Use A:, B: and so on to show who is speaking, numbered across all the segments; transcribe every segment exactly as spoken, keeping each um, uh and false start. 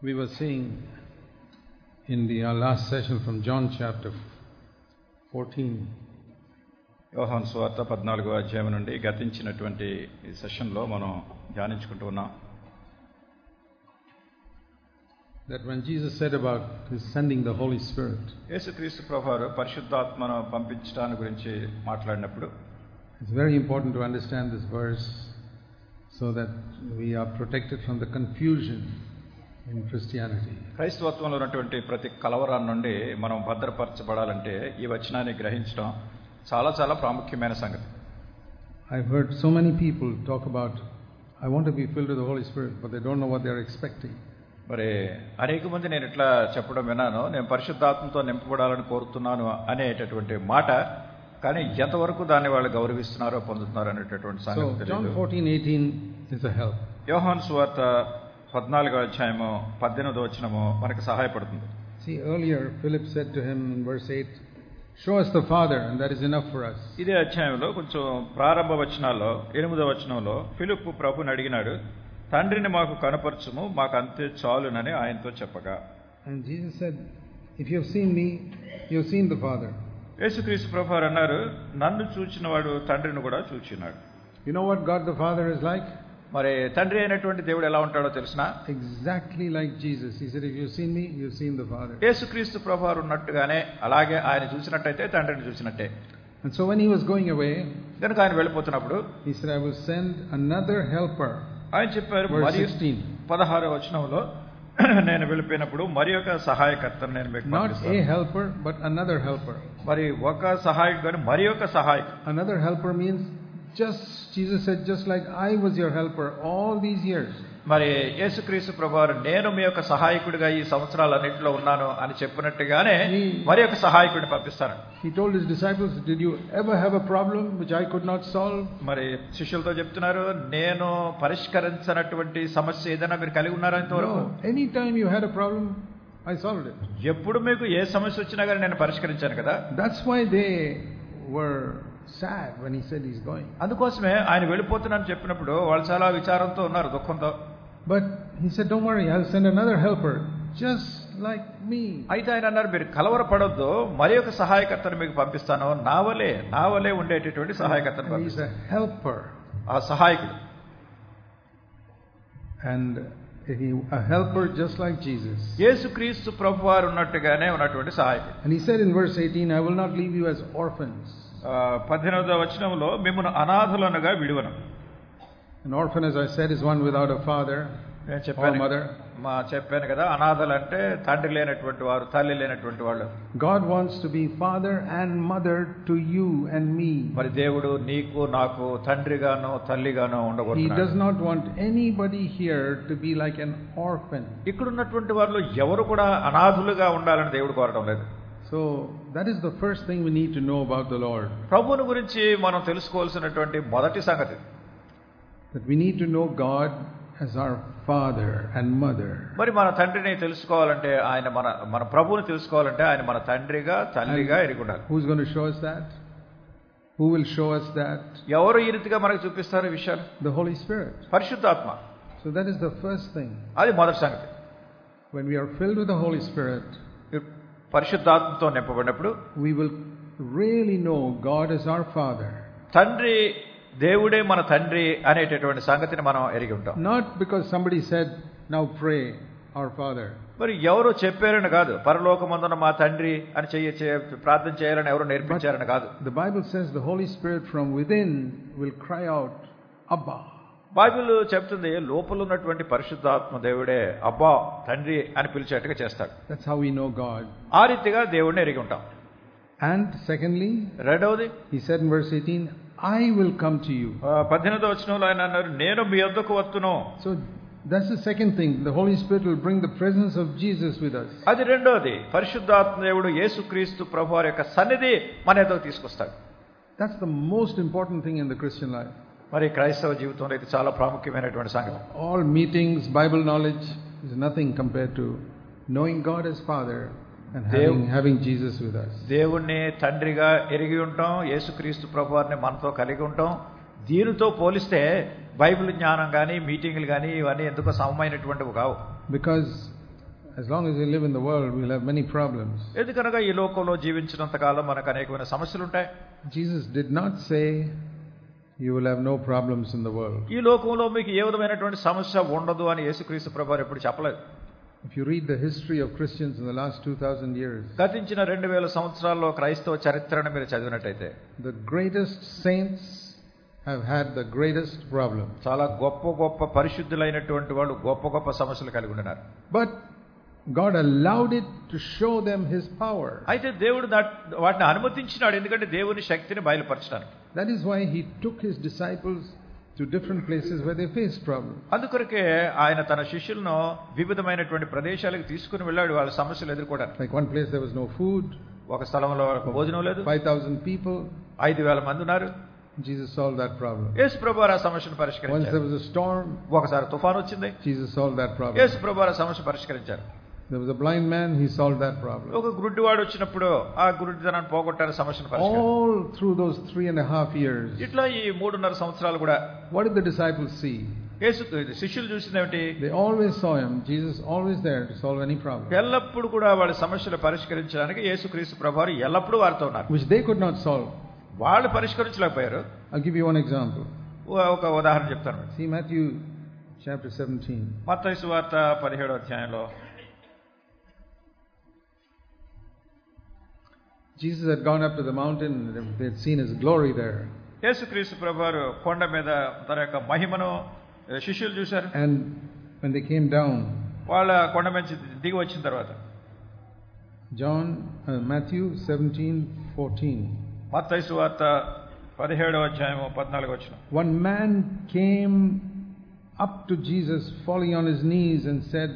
A: We were seeing in the our last session from John chapter fourteen.
B: యోహాను సువార్త పద్నాలుగో అధ్యాయం నుండి గతించినటువంటి ఈ సెషన్లో మనం ధ్యానించుకుంటూ ఉన్నాం.
A: That when Jesus said about his sending the Holy Spirit,
B: యేసుక్రీస్తు ప్రభువారు పరిశుద్ధాత్మను పంపించడాన్ని గురించి మాట్లాడినప్పుడు,
A: it's very important to understand this verse so that we are protected from the confusion in Christianity.
B: క్రైస్తవత్వంలో ఉన్నటువంటి ప్రతి కలవరాన్ని నుండి మనం భద్రపరచబడాలంటే ఈ వచనాన్ని గ్రహించడం చాలా చాలా ప్రాముఖ్యమైన సంగతి.
A: I've heard so many people talk about, I want to be filled with the Holy Spirit, but they don't know what they are expecting.
B: మరి అనేక మంది నేను ఇట్లా చెప్పడం విన్నాను, నేను పరిశుద్ధాత్మతో నింపబడాలని కోరుతున్నాను అనేటటువంటి మాట, కానీ ఎంతవరకు దాన్ని వాళ్ళు గౌరవిస్తున్నారో పొందుతున్నారో అనేటటువంటి సంగతి తెలియదు.
A: John fourteen eighteen is a help.
B: యోహాను సువార్త పద్నాలుగో అధ్యాయము పద్దెనిమిదో వచనము మనకు సహాయపడుతుంది.
A: See, earlier Philip said to him in verse eight, show us the Father and that is enough for us.
B: ఇదే అధ్యాయంలో కొంచెం ప్రారంభ వచనాల్లో ఎనిమిదో వచనంలో ఫిలిప్పు ప్రభుని అడిగినాడు, తండ్రిని మాకు కనపరచుము, మాకు అంతే చాలునని ఆయనతో చెప్పగా.
A: And Jesus said, if you have seen me, you have seen the Father.
B: యేసుక్రీస్తు ప్రభువారు అన్నారు, నన్ను చూచినవాడు తండ్రిని కూడా చూచినాడు.
A: You know what God the Father is like?
B: మరి తండ్రి అయినటువంటి దేవుడు ఎలా ఉంటాడో తెలుసునా?
A: Exactly like Jesus. He said, if you have seen me, you have seen the Father.
B: యేసుక్రీస్తు ప్రభువారు ఉన్నట్టుగానే అలాగే ఆయన చూసినట్టయితే తండ్రిని చూసినట్టే.
A: And so when he was going away,
B: కనుక ఆయన వెళ్ళిపోతున్నప్పుడు
A: he said, I will send another helper.
B: ఆయన చెప్పారు పదహారో వచనంలో, నేను వెళ్ళిపోయినప్పుడు మరి ఒక సహాయకర్తను నేను మీకు పంపిస్తాను.
A: Not a helper, but another helper.
B: మరి ఒక సహాయకుడు కానీ మరి ఒక సహాయకుడు.
A: Another helper means just, Jesus said, just like I was your helper all these years.
B: మరి యేసుక్రీస్తు ప్రభువారు నేను మీ యొక్క సహాయకుడిగా ఈ సంవత్సరాలన్నింటిలో ఉన్నాను అని చెప్పినట్టుగానే మరి ఒక సహాయకుడిని పంపిస్తాను.
A: He told his disciples, did you ever have a problem which I could not solve?
B: మరి శిష్యులతో చెప్తున్నారు, నేను పరిష్కరించినటువంటి సమస్య ఏదైనా మీరు కలిగి ఉన్నారా ఇంతవరకు?
A: No, any time you had a problem, I solved it.
B: ఎప్పుడు మీకు ఏ సమస్య వచ్చినా కానీ నేను పరిష్కరించాను కదా.
A: That's why they were sad when he said he's going.
B: అందుకోసమే ఆయన వెళ్ళిపోతున్నానని చెప్పినప్పుడు వాళ్ళు చాలా విచారంతో ఉన్నారు, దుఃఖంతో.
A: But he said, don't worry, I'll send another helper just like me.
B: అయితే ఆయన అన్నారు, మీరు కలవరపడొద్దు, మరి ఒక సహాయకర్తను మీకు పంపిస్తాను, నా వలే నా వలే ఉండేటటువంటి సహాయకర్తను పంపిస్తాను.
A: He's a helper.
B: ఆ సహాయకుడు.
A: And he, a helper just like Jesus.
B: యేసుక్రీస్తు ప్రభువారు ఉన్నట్టుగానే ఉన్నటువంటి సహాయకుడు.
A: And he said in verse eighteen, I will not leave you as orphans.
B: పద్దెనిమిదవ వచనంలో, మిమ్మల్ని అనాథులనుగా విడువను.
A: An orphan, as I said, is one without a father or mother.
B: మా చెప్పాను కదా, అనాథలు అంటే తండ్రి లేనటువంటి వారు, తల్లి లేనటువంటి వాళ్ళు.
A: God wants to be father and mother to you and me.
B: మరి దేవుడు నీకు నాకు తండ్రిగానో తల్లిగానో ఉండకూడదు.
A: He does not want anybody here to be like an orphan.
B: ఇక్కడ ఉన్నటువంటి వారిలో ఎవరు కూడా అనాథులుగా ఉండాలని దేవుడు కోరడం లేదు.
A: So that is the first thing we need to know about the Lord.
B: ప్రభువుని గురించి మనం తెలుసుకోవాల్సినటువంటి మొదటి సంగతి,
A: that we need to know God as our father and mother.
B: మరి మన తండ్రిని తెలుసుకోవాలంటే, ఆయన మన మన ప్రభువుని తెలుసుకోవాలంటే ఆయన మన తండ్రిగా తల్లిగా ఎరిగి ఉండాలి.
A: Who's going to show us that? Who will show us that?
B: ఎవరు ఈ రీతిగా మనకు చూపిస్తారు ఈ విషయాలు?
A: The Holy Spirit.
B: పరిశుద్ధాత్మ.
A: So that is the first thing.
B: అది మొదటి సంగతి.
A: When we are filled with the Holy Spirit,
B: పరిశుద్ధాత్మతో నింపబడినప్పుడు
A: we will really know God is our father.
B: తండ్రి, దేవుడే మన తండ్రి అనేటటువంటి సంగతిని మనం ఎరిగి ఉంటాం.
A: Not because somebody said, now pray our father.
B: మరి ఎవరు చెప్పారని కాదు, పరలోకమందున్న మా తండ్రి అని చెయ్య ప్రార్థన చేయాలని ఎవరు నేర్పించారని కాదు.
A: The Bible says the Holy Spirit from within will cry out, Abba.
B: Bible చెప్తుంది, లోపల ఉన్నటువంటి పరిశుద్ధాత్మ దేవుడే అబ్బా తండ్రి అని పిలిచేట్టుగా చేస్తాడు.
A: That's how we know God.
B: ఆ రీతిగా దేవుడిని ఎరిగి ఉంటాం.
A: And secondly,
B: రెండవది,
A: he said in verse eighteen, I will come to you.
B: పద్దెనిమిదవ వచనంలో ఆయన అన్నారు, నేను మీ వద్దకు వస్తును.
A: So that's the second thing. The Holy Spirit will bring the presence of Jesus with us.
B: అది రెండవది, పరిశుద్ధాత్మ దేవుడు యేసుక్రీస్తు ప్రభువారి యొక్క సన్నిధి మన ఎదుగు తీసుకొస్తాడు.
A: That's the most important thing in the Christian life.
B: మరి క్రైస్తవ జీవితంలో ఇది చాలా ప్రాముఖ్యమైనటువంటి సంగతి.
A: All meetings, Bible knowledge is nothing compared to knowing God as Father and having, having Jesus with us.
B: దేవుణ్ణి తండ్రిగా ఎరిగి ఉంటాం, యేసుక్రీస్తు ప్రభువారిని మనతో కలిగి ఉంటాం. దీనితో పోలిస్తే బైబిల్ జ్ఞానం కానీ మీటింగ్లు కానీ ఇవన్నీ ఎందుకో సమమైనటువంటివి కావు.
A: Because as long as we live in the world, we'll have many problems.
B: ఎందుకనగా ఈ లోకంలో జీవించినంత కాలం మనకు అనేకమైన సమస్యలు ఉంటాయి.
A: Jesus did not say you will have no problems in the world.
B: ఈ లోకంలో మీకు ఏ విధమైనటువంటి సమస్య ఉండదు అని యేసుక్రీస్తు ప్రభువారు ఎప్పుడు చెప్పలేదు.
A: If you read the history of Christians in the last two thousand years,
B: గతించిన రెండు వేల సంవత్సరాల్లో క్రైస్తవ చరిత్రను మీరు చదివినట్టయితే,
A: the greatest saints have had the greatest problem.
B: చాలా గొప్ప గొప్ప పరిశుద్ధులైనటువంటి వాళ్ళు గొప్ప గొప్ప సమస్యలు కలిగి ఉన్నారు.
A: But God allowed it to show them His power.
B: అయితే దేవుడు వాటిని అనుమతించినాడు, ఎందుకంటే దేవుని శక్తిని బయలుపరచడానికి.
A: That is why He took His disciples to different places where they faced problems.
B: అందుకొరకే ఆయన తన శిష్యులను వివిధమైనటువంటి ప్రదేశాలకు తీసుకుని వెళ్ళాడు వాళ్ళ సమస్యలు ఎదుర్కోవడానికి.
A: Like one place there was no food.
B: ఒక స్థలంలో భోజనం లేదు.
A: five thousand people.
B: ఐదు వేల మంది ఉన్నారు.
A: Jesus solved that problem.
B: యేసు ప్రభువారు ఆ సమస్యను పరిష్కరించారు.
A: Once there was a storm.
B: ఒకసారి తుఫాను వచ్చింది.
A: Jesus solved that problem.
B: యేసు ప్రభువారు ఆ సమస్య పరిష్కరించారు.
A: There was a blind man, he solved that problem.
B: ఒక గుడ్డివాడు వచ్చినప్పుడు ఆ గుడ్డితనాన్ని పోగొట్టారు, సమస్యను పరిష్కరించారు.
A: All through those three and a half years.
B: ఇట్లా ఈ మూడున్నర సంవత్సరాలు కూడా
A: What did the disciples see?
B: యేసు శిష్యులు చూసింది ఏమిటి?
A: They always saw him. Jesus always there to solve any problem.
B: ఎల్లప్పుడూ కూడా వాళ్ళ సమస్యలు పరిష్కరించడానికి యేసుక్రీస్తు ప్రభువారు ఎల్లప్పుడూ వారితో ఉన్నారు.
A: Which they could not solve.
B: వాళ్ళు పరిష్కరించలేకపోయారు.
A: I'll give you one example.
B: ఒక ఉదాహరణ చెప్తాను.
A: See Matthew chapter seventeen.
B: మత్తయి సువార్త పదిహేడవ అధ్యాయంలో
A: Jesus had gone up to the mountain, they had seen His glory there.
B: యేసుక్రీస్తు ప్రభువారు కొండ మీద తన యొక్క మహిమను శిష్యులు చూశారు.
A: And when they came down,
B: వాళ్ళ కొండ మీద దిగి వచ్చిన తర్వాత
A: John uh, Matthew seventeen fourteen.
B: మత్తయి సువార్త పదిహేడవ అధ్యాయము పద్నాలుగు వచనం.
A: One man came up to Jesus, falling on his knees, and said,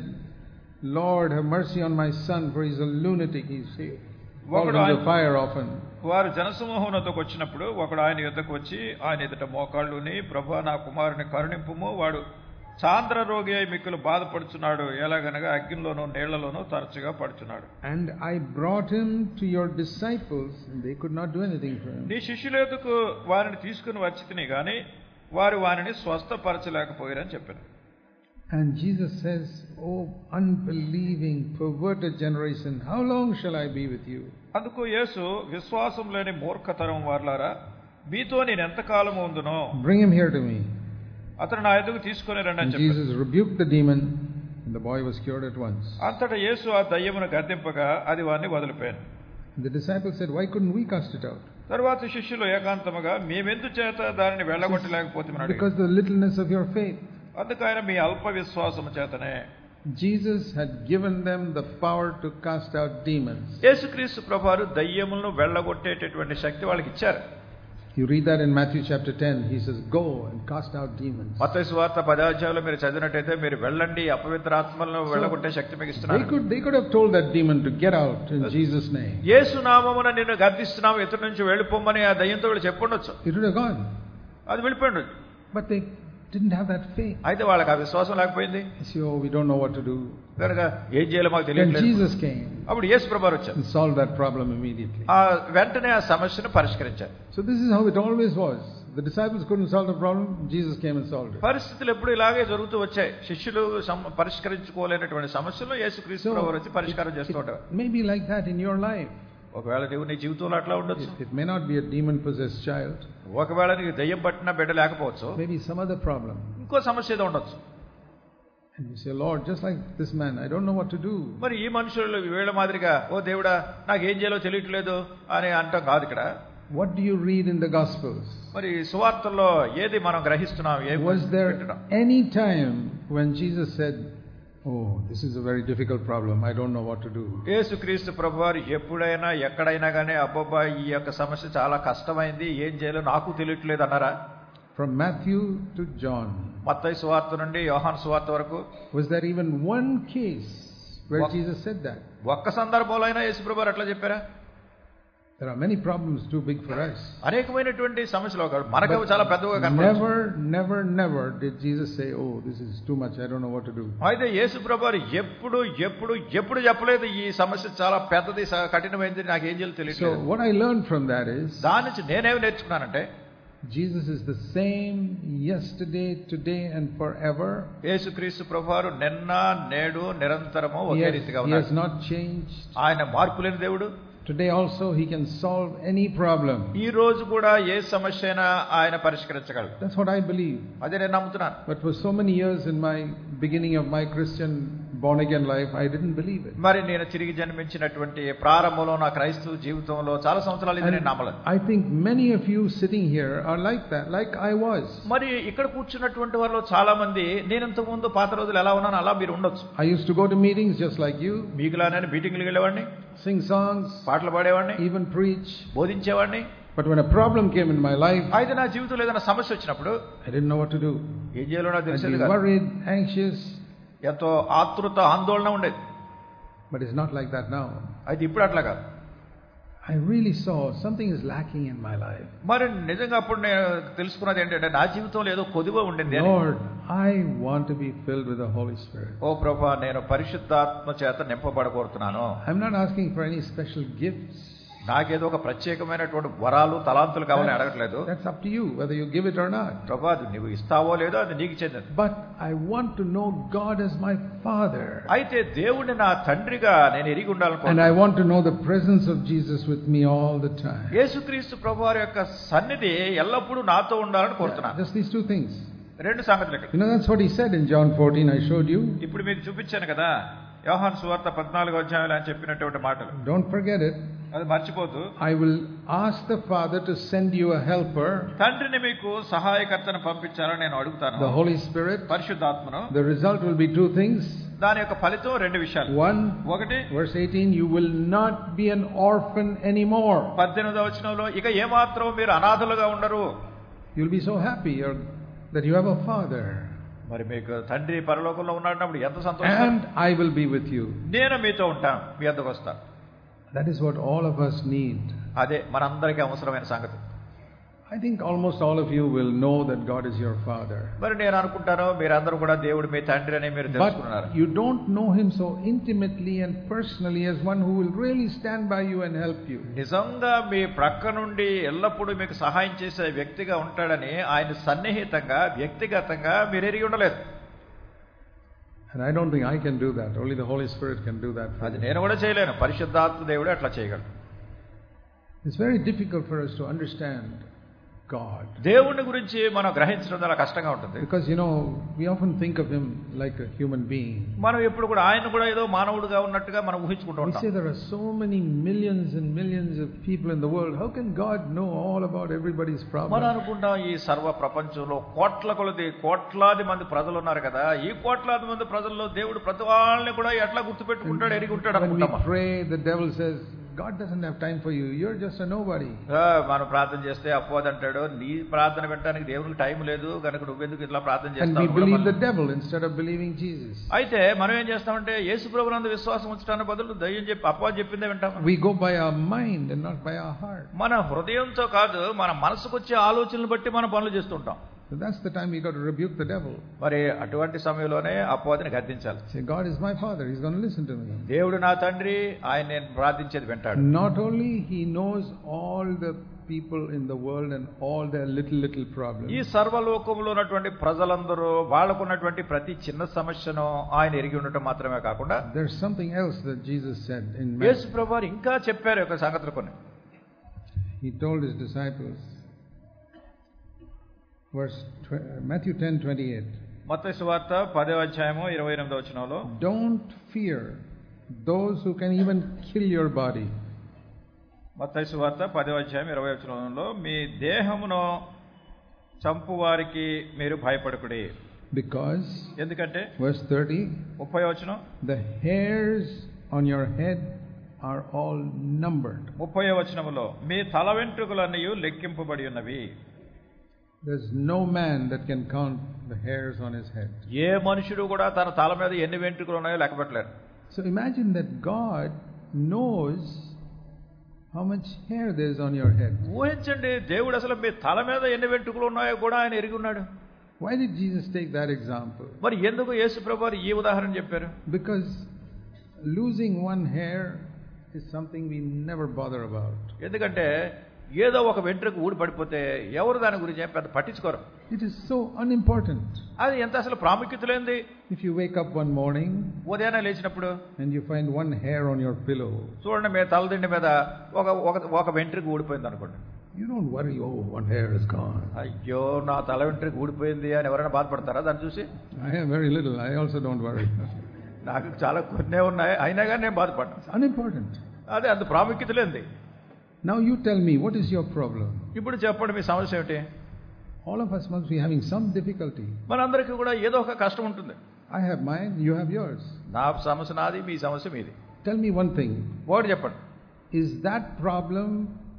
A: Lord, have mercy on my son, for he's a lunatic. He's falls into fire often.
B: వారు జనసమూహంతో వచ్చినప్పుడు ఒకడు ఆయన యుద్ధకు వచ్చి ఆయన ఎదుట మోకాళ్ళుని, ప్రభువా నా కుమారుని కరుణింపుము, వాడు చాంద్ర రోగి అయి మిక్కులు బాధపడుచున్నాడు, ఎలాగనగా అగ్నిలోనూ నీళ్లలోనూ తరచుగా పడుచున్నాడు.
A: And I brought him to your disciples, and they could not do anything for him.
B: నీ శిష్యుల యొద్దకు వారిని తీసుకుని వచ్చితిని గాని వారు వారిని స్వస్థపరచలేకపోయారని చెప్పారు.
A: And Jesus says, oh unbelieving, perverted generation, how long shall I be with you?
B: అందుకు యేసు, విశ్వాసం లేని మూర్ఖతరం వారలారా, మీతో నేను ఎంతకాలం ఉందునో,
A: bring him here to me.
B: అతను నా ఎదుగు తీసుకొని రండి అని
A: చెప్పారు. Jesus rebuked the demon, and the boy was cured at once.
B: అంతటా యేసు ఆ దయ్యమును గద్దింపగా అది వారిని వదిలిపోయాను.
A: The disciples said, why couldn't we cast it out?
B: తర్వాత శిష్యులు ఏకాంతముగా మేమెందు చేత దానిని వెళ్ళగొట్టలేకపోతున్నాడు.
A: Because the littleness of your faith.
B: అందుకైనా మీ అల్ప విశ్వాసము చేతనే.
A: Jesus had given them the power to cast out demons.
B: యేసుక్రీస్తు ప్రభువారు దయ్యములను వెళ్ళగొట్టేటటువంటి శక్తి వాళ్ళకి ఇచ్చారు.
A: You read that in Matthew chapter ten. He says, go and cast out demons.
B: మత్తయి సువార్త పదవ అధ్యాయంలో మీరు చదివినట్టయితే, మీరు వెళ్ళండి అపవిత్ర ఆత్మలను వెళ్ళగొట్టే శక్తి మీకు ఇస్తున్నాను.
A: They could they could have told that demon to get out in Jesus name.
B: యేసు నామమున నిన్ను గద్దిస్తున్నాము, ఇతని నుంచి వెళ్ళిపోమని ఆ దయ్యంతో వీళ్ళు చెప్పుండొచ్చు.
A: It would have gone.
B: అది వెళ్ళిపోయిండొచ్చు.
A: But they didn't have that faith.
B: అయితే వాళ్ళకి ఆ విశ్వాసం లేకపోయింది.
A: So we don't know what to do.
B: కనుక ఏం చేయాలో మాకు తెలియట్లేదు.
A: Then Jesus came.
B: అప్పుడు యేసు ప్రభువారు వచ్చారు.
A: And solved that problem immediately.
B: ఆ వెంటనే ఆ సమస్యను పరిష్కరించారు.
A: So this is how it always was. The disciples couldn't solve the problem. Jesus came and solved it.
B: పరిస్థితులు ఎప్పుడు ఇలాగే జరుగుతూ వచ్చాయి. శిష్యులు పరిష్కరించుకోలేనటువంటి సమస్యలను యేసుక్రీస్తు ప్రభువారు వచ్చి పరిష్కారం చేస్తూ ఉంటారు.
A: Maybe like that in your life.
B: ఒకవేళ నీవు నీ జీవితంలో అట్లా ఉండొచ్చు.
A: It may not be a demon possessed child.
B: ఒకవేళ నీకు దయ్యం పట్టిన బిడ్డ లేకపోవచ్చు.
A: Maybe some other problem.
B: ఇంకో సమస్య ఏదో ఉండొచ్చు.
A: And you say, Lord, just like this man, I don't know what to do.
B: మరి ఈ మనుషులు వీళ్ళ మాదిరిగా, ఓ దేవుడా నాకు ఏం చేయాలో తెలియట్లేదు అని అంటాం కాదు ఇక్కడ.
A: What do you read in the Gospels?
B: మరి సువార్తల్లో ఏది మనం గ్రహిస్తున్నాం?
A: Was there any time when Jesus said, oh, this is a very difficult problem, I don't know what to do?
B: యేసుక్రీస్తు ప్రభువారు ఎప్పుడైనా ఎక్కడైనా గానీ అబ్బబ్బా ఈ యొక్క సమస్య చాలా కష్టమైంది, ఏం చేయాలో నాకు తెలియట్లేదు అన్నారా?
A: From Matthew to John.
B: మత్తయి సువార్త నుండి యోహాను సువార్త వరకు
A: was there even one case where
B: Wak-
A: Jesus said that?
B: ఒక్క సందర్భంలో అయినా యేసు ప్రభువారు అట్లా చెప్పారా?
A: There are many problems too big for us.
B: అనేకమైనటువంటి సమస్యలు మనకు చాలా పెద్దగా కనపడతాయి.
A: Never, never, never did Jesus say, oh, this is too much, I don't know what to do.
B: అయితే యేసు ప్రభువారు ఎప్పుడు ఎప్పుడు ఎప్పుడు చెప్పలేదు ఈ సమస్య చాలా పెద్దది, కఠినమైనది, నాకు ఏం చేయాలో తెలియట్లేదు.
A: So what I learned from that is,
B: దాని నుంచి నేనేమి నేర్చుకున్నానంటే,
A: Jesus is the same yesterday, today and forever.
B: యేసుక్రీస్తు ప్రభువారు నిన్న నేడు నిరంతరము ఒకే రీతిగా
A: He
B: ఉన్నారు.
A: has not changed.
B: ఆయన మార్పులేని దేవుడు.
A: Today also he can solve any problem.
B: ఈ రోజు కూడా ఏ సమస్య అయినా ఆయన పరిష్కరించగలడు.
A: That's what I believe.
B: అదే నేను నమ్ముతున్నాను.
A: But for so many years in my beginning of my Christian born again life, I didn't believe it.
B: మరి నేను తిరిగి జన్మించినటువంటి ప్రారంభంలో నా క్రైస్తవ జీవితంలో చాలా సంవత్సరాలు ఇది నేను నమ్మలేదు.
A: I think many of you sitting here are like that, like I was.
B: మరి ఇక్కడ కూర్చున్నటువంటి వారిలో చాలా మంది నేను ఇంతకు ముందు పాత రోజులు ఎలా ఉన్నానో అలా మీరు ఉండొచ్చు.
A: I used to go to meetings just like you.
B: మీకులానే మీటింగ్లకు వెళ్ళేవాడిని,
A: sing songs,
B: పాటలు పాడేవాడిని,
A: even preach,
B: బోధించేవాడిని.
A: but when a problem came in my life,
B: అయితే నా జీవితంలో ఏదైనా సమస్య వచ్చినప్పుడు
A: I didn't know what to do.
B: ఏం చేయాలో నాకు
A: I'd
B: తెలిసేది
A: be
B: కాదు.
A: worried, anxious.
B: ఎంతో ఆతృత ఆందోళన ఉండేది.
A: But it's not like that now.
B: అయితే ఇప్పుడు అట్లా కాదు.
A: I really saw something is lacking in my life.
B: మరి నిజంగా అప్పుడు నేను తెలుసుకున్నది ఏంటంటే నా జీవితంలో ఏదో కొదువ ఉండింది.
A: Lord, I want to be filled with the Holy Spirit.
B: ఓ ప్రభువా, నేను పరిశుద్ధాత్మ చేత నింపబడబోతున్నాను.
A: I'm not asking for any special gifts.
B: నాకేదో ఒక ప్రత్యేకమైనటువంటి వరాలు తలాంతులు కావాలని అడగట్లేదు.
A: That's up to you whether you give it or not.
B: ప్రభువా, నువ్వు ఇస్తావో లేదో అది నీకు చెందింది.
A: But I want to know God as my Father.
B: అయితే దేవుడిని నా తండ్రిగా నేను ఎరిగి
A: And
B: ఉండాలనుకుంటున్నాను.
A: I want to know the presence of Jesus with me all the time.
B: యేసుక్రీస్తు ప్రభువారి యొక్క సన్నిధి ఎల్లప్పుడూ నాతో ఉండాలని కోరుతున్నాను.
A: Just these two things.
B: రెండు సంగతులు ఇక్కడ.
A: You know, that's what he said in John fourteen, I showed you.
B: ఇప్పుడు మీకు చూపించాను కదా, యోహాను సువార్త పద్నాలుగో అధ్యాయంలో ఆయన చెప్పినటువంటి మాటలు.
A: Don't forget it.
B: అది మర్చిపోతూ,
A: I will ask the Father to send you a helper,
B: తండ్రిని మీకు సహాయకర్తను పంపించాలని నేను అడుగుతాను,
A: the Holy Spirit.
B: పరిశుద్ధాత్మను.
A: The result will be two things.
B: దాని యొక్క ఫలితం రెండు విషయాలు.
A: One,
B: ఒకటి,
A: verse eighteen, you will not be an orphan anymore.
B: పద్దెనిమిదవ వచనంలో ఇక ఏమాత్రం మీరు అనాథలుగా ఉండరు.
A: You'll be so happy you're, that you have a Father.
B: మరి మీకు తండ్రి పరలోకంలో ఉన్నాడినప్పుడు ఎంత సంతోషం.
A: And I will be with you.
B: నేను మీతో ఉంటాను, మీ వద్దకు వస్తాను.
A: That is what all of us need.
B: అదే మనందరికీ అవసరమైన సంగతి.
A: I think almost all of you will know that God is your Father.
B: మరి నేను అనుకుంటాను మీరందరూ కూడా దేవుడు మీ తండ్రి అని మీరు తెలుసుకున్నారు.
A: But you don't know him so intimately and personally as one who will really stand by you and help you.
B: నిజంగా మీ ప్రక్క నుండి ఎల్లప్పుడూ మీకు సహాయం చేసే వ్యక్తిగా ఉంటాడని ఆయన సన్నిహితంగా వ్యక్తిగతంగా మీరు ఎరిగి ఉండలేదు.
A: And I don't think I can do that. Only the Holy Spirit can do that.
B: అది నేను కూడా చేయలేను, పరిశుద్ధాత్మ దేవుడే అట్లా చేయగలడు.
A: It's very difficult for us to understand God.
B: దేవుని గురించి మనం గ్రహించడం చాలా కష్టంగా ఉంటుంది.
A: Because you know, we often think of him like a human being.
B: మనం ఎప్పుడు కూడా ఆయన కూడా ఏదో మానవుడిగా ఉన్నట్టుగా మనం ఊహించుకుంటూ
A: We
B: ఉంటాం.
A: say there are so many millions and millions of people in the world. How can God know all about everybody's
B: మనం
A: problems?
B: అనుకుంటాం ఈ సర్వ ప్రపంచంలో కోట్ల కొలది కోట్లాది మంది ప్రజలు ఉన్నారు కదా, ఈ కోట్లాది మంది ప్రజల్లో దేవుడు ప్రతి వాళ్ళని కూడా ఎట్లా గుర్తుపెట్టుకుంటాడు, ఎరిగి ఉంటాడు
A: When we
B: అనుకుంటాం.
A: pray, the devil says, God doesn't have time for you. You're just a nobody.
B: మనం ప్రార్థన చేస్తే అపోది అంటాడు, నీ ప్రార్థన పెట్టడానికి దేవునికి టైం లేదు కనుక నువ్వెందుకు ఇట్లా ప్రార్థన
A: And we
B: చేస్తావు.
A: believe the devil instead of believing Jesus.
B: అయితే మనం ఏం చేస్తామంటే యేసు ప్రభువునందు విశ్వాసం ఉంచడానికి బదులు దయ్యం చెప్పి అపోది చెప్పిందే వింటాం.
A: We go by our mind and not by our heart.
B: మన హృదయంతో కాదు, మన మనసుకు వచ్చే ఆలోచనలు బట్టి మనం పనులు చేస్తుంటాం.
A: So that's the time we got to rebuke the devil.
B: మరి అటువంటి సమయంలోనే అపోదిని గద్దించాలి.
A: Say, God is my Father. He's going to listen to me.
B: దేవుడు నా తండ్రి, ఆయన నేను ప్రార్థించేది వింటాడు.
A: Not only he knows all the people in the world and all their little little problems.
B: ఈ సర్వలోకంలో ఉన్నటువంటి ప్రజలందరూ వాళ్ళకున్నటువంటి ప్రతి చిన్న సమస్యను ఆయన ఎరిగి ఉండటం మాత్రమే కాకుండా
A: There's something else that Jesus said in
B: Yesu
A: Matthew.
B: ప్రభువు ఇంకా చెప్పారు ఒక సంగతులు కొన్ని.
A: He told his disciples, verse tw- Matthew ten twenty-eight.
B: మత్తయి సువార్త పదవ అధ్యాయము ఇరవై ఎనిమిదవ వచనంలో,
A: Don't fear those who can even kill your body.
B: మత్తయి సువార్త పదవ అధ్యాయం ఇరవై వచనంలో, మీ దేహమును చంపువారికి మీరు భయపడకుడి.
A: Because,
B: ఎందుకంటే
A: verse thirty,
B: ముప్పై వచనం,
A: the hairs on your head are all numbered.
B: ముప్పై వచనములో, మీ తల వెంట్రుకలన్నీ లెక్కింపబడి ఉన్నవి.
A: There's no man that can count the hairs on his head.
B: ఏ మనుషుడు కూడా తన తల మీద ఎన్ని వెంట్రుకలు ఉన్నాయో లెక్క పెట్టలేరు.
A: So imagine that God knows how much hair there is on your head.
B: ఊహించండి, దేవుడు అసలు మీ తల మీద ఎన్ని వెంట్రుకలు ఉన్నాయో కూడా ఆయన ఎరిగి ఉన్నాడు.
A: Why did Jesus take that example?
B: మరి ఎందుకు యేసు ప్రభువు ఈ ఉదాహరణ చెప్పారు?
A: Because losing one hair is something we never bother about.
B: ఎందుకంటే ఏదో ఒక వెంట్రుక ఊడి పడిపోతే ఎవరు దాని గురించి ఏం పెద్ద పట్టించుకోరు.
A: It is so unimportant.
B: అది ఎంత అసలు ప్రాముఖ్యత లేనిది.
A: If you wake up one morning
B: ఉదయాన్నే లేచినప్పుడు
A: and you find one hair on your pillow,
B: చూడండి మీ తలదిండి మీద ఒక ఒక వెంట్రుక ఊడిపోయింది అనుకోండి,
A: you don't worry, oh, one hair is gone.
B: అయ్యో నా తల వెంట్రుక ఊడిపోయింది అని ఎవరైనా బాధపడతారా దాన్ని చూసి?
A: I have very little. I also don't worry.
B: నాకు చాలా కొన్నే ఉన్నాయి, అయినా కానీ నేను బాధపడ్డాను.
A: Unimportant.
B: అదే అంత ప్రాముఖ్యత లేనిది.
A: Now you tell me, what is your problem?
B: ఇప్పుడు చెప్పండి మీ సమస్య ఏమిటి?
A: All of us must be having some difficulty.
B: మనందరికీ కూడా ఏదో ఒక కష్టం ఉంటుంది.
A: I have mine, you have yours.
B: నా సమస్య నాది, మీ సమస్య మీది.
A: Tell me one thing.
B: ఒకటి చెప్పండి.
A: Is that problem